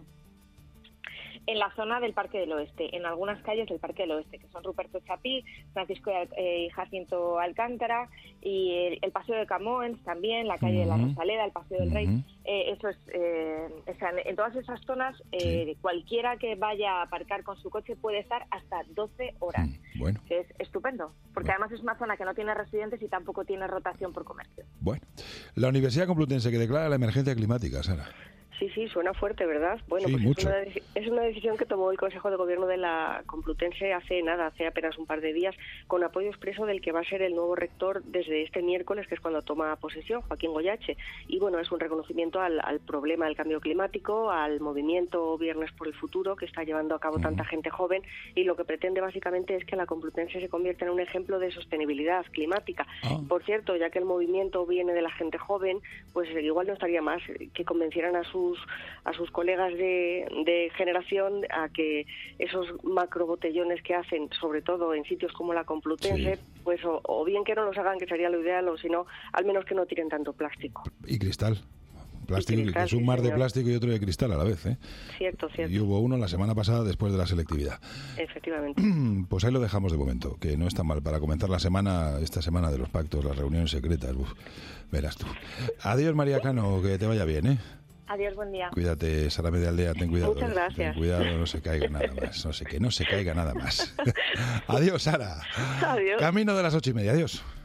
en la zona del Parque del Oeste, en algunas calles del Parque del Oeste, que son Ruperto Chapí, Francisco y Jacinto Alcántara, y el Paseo de Camoens también, la calle de la Rosaleda, el Paseo del Rey. Eso es, en todas esas zonas, cualquiera que vaya a aparcar con su coche puede estar hasta 12 horas. Bueno. Que es estupendo, porque además es una zona que no tiene residentes y tampoco tiene rotación por comercio. Bueno, la Universidad Complutense que declara la emergencia climática, Sara. Sí, suena fuerte, ¿verdad? Bueno, sí, pues mucho. Es una decisión que tomó el Consejo de Gobierno de la Complutense hace apenas un par de días, con apoyo expreso del que va a ser el nuevo rector desde este miércoles, que es cuando toma posesión, Joaquín Goyache. Y bueno, es un reconocimiento al problema del cambio climático, al movimiento Viernes por el Futuro, que está llevando a cabo tanta gente joven, y lo que pretende básicamente es que la Complutense se convierta en un ejemplo de sostenibilidad climática. Por cierto, ya que el movimiento viene de la gente joven, pues igual no estaría más que convencieran a sus colegas de generación a que esos macrobotellones que hacen, sobre todo en sitios como la Complutense, pues o bien que no los hagan, que sería lo ideal, o si no, al menos que no tiren tanto plástico. Y cristal. Plástico, que es un mar de plástico y otro de cristal a la vez, ¿eh? Cierto. Y hubo uno la semana pasada después de la selectividad. Efectivamente. Pues ahí lo dejamos de momento, que no está mal para comenzar esta semana de los pactos, las reuniones secretas. Verás tú. Adiós, María Cano, que te vaya bien, ¿eh? Adiós, buen día. Cuídate, Sara Medialdea, ten cuidado. Muchas gracias. Ten cuidado, no se caiga nada más. No se caiga nada más. Adiós, Sara. Adiós. Camino de las 8:30. Adiós.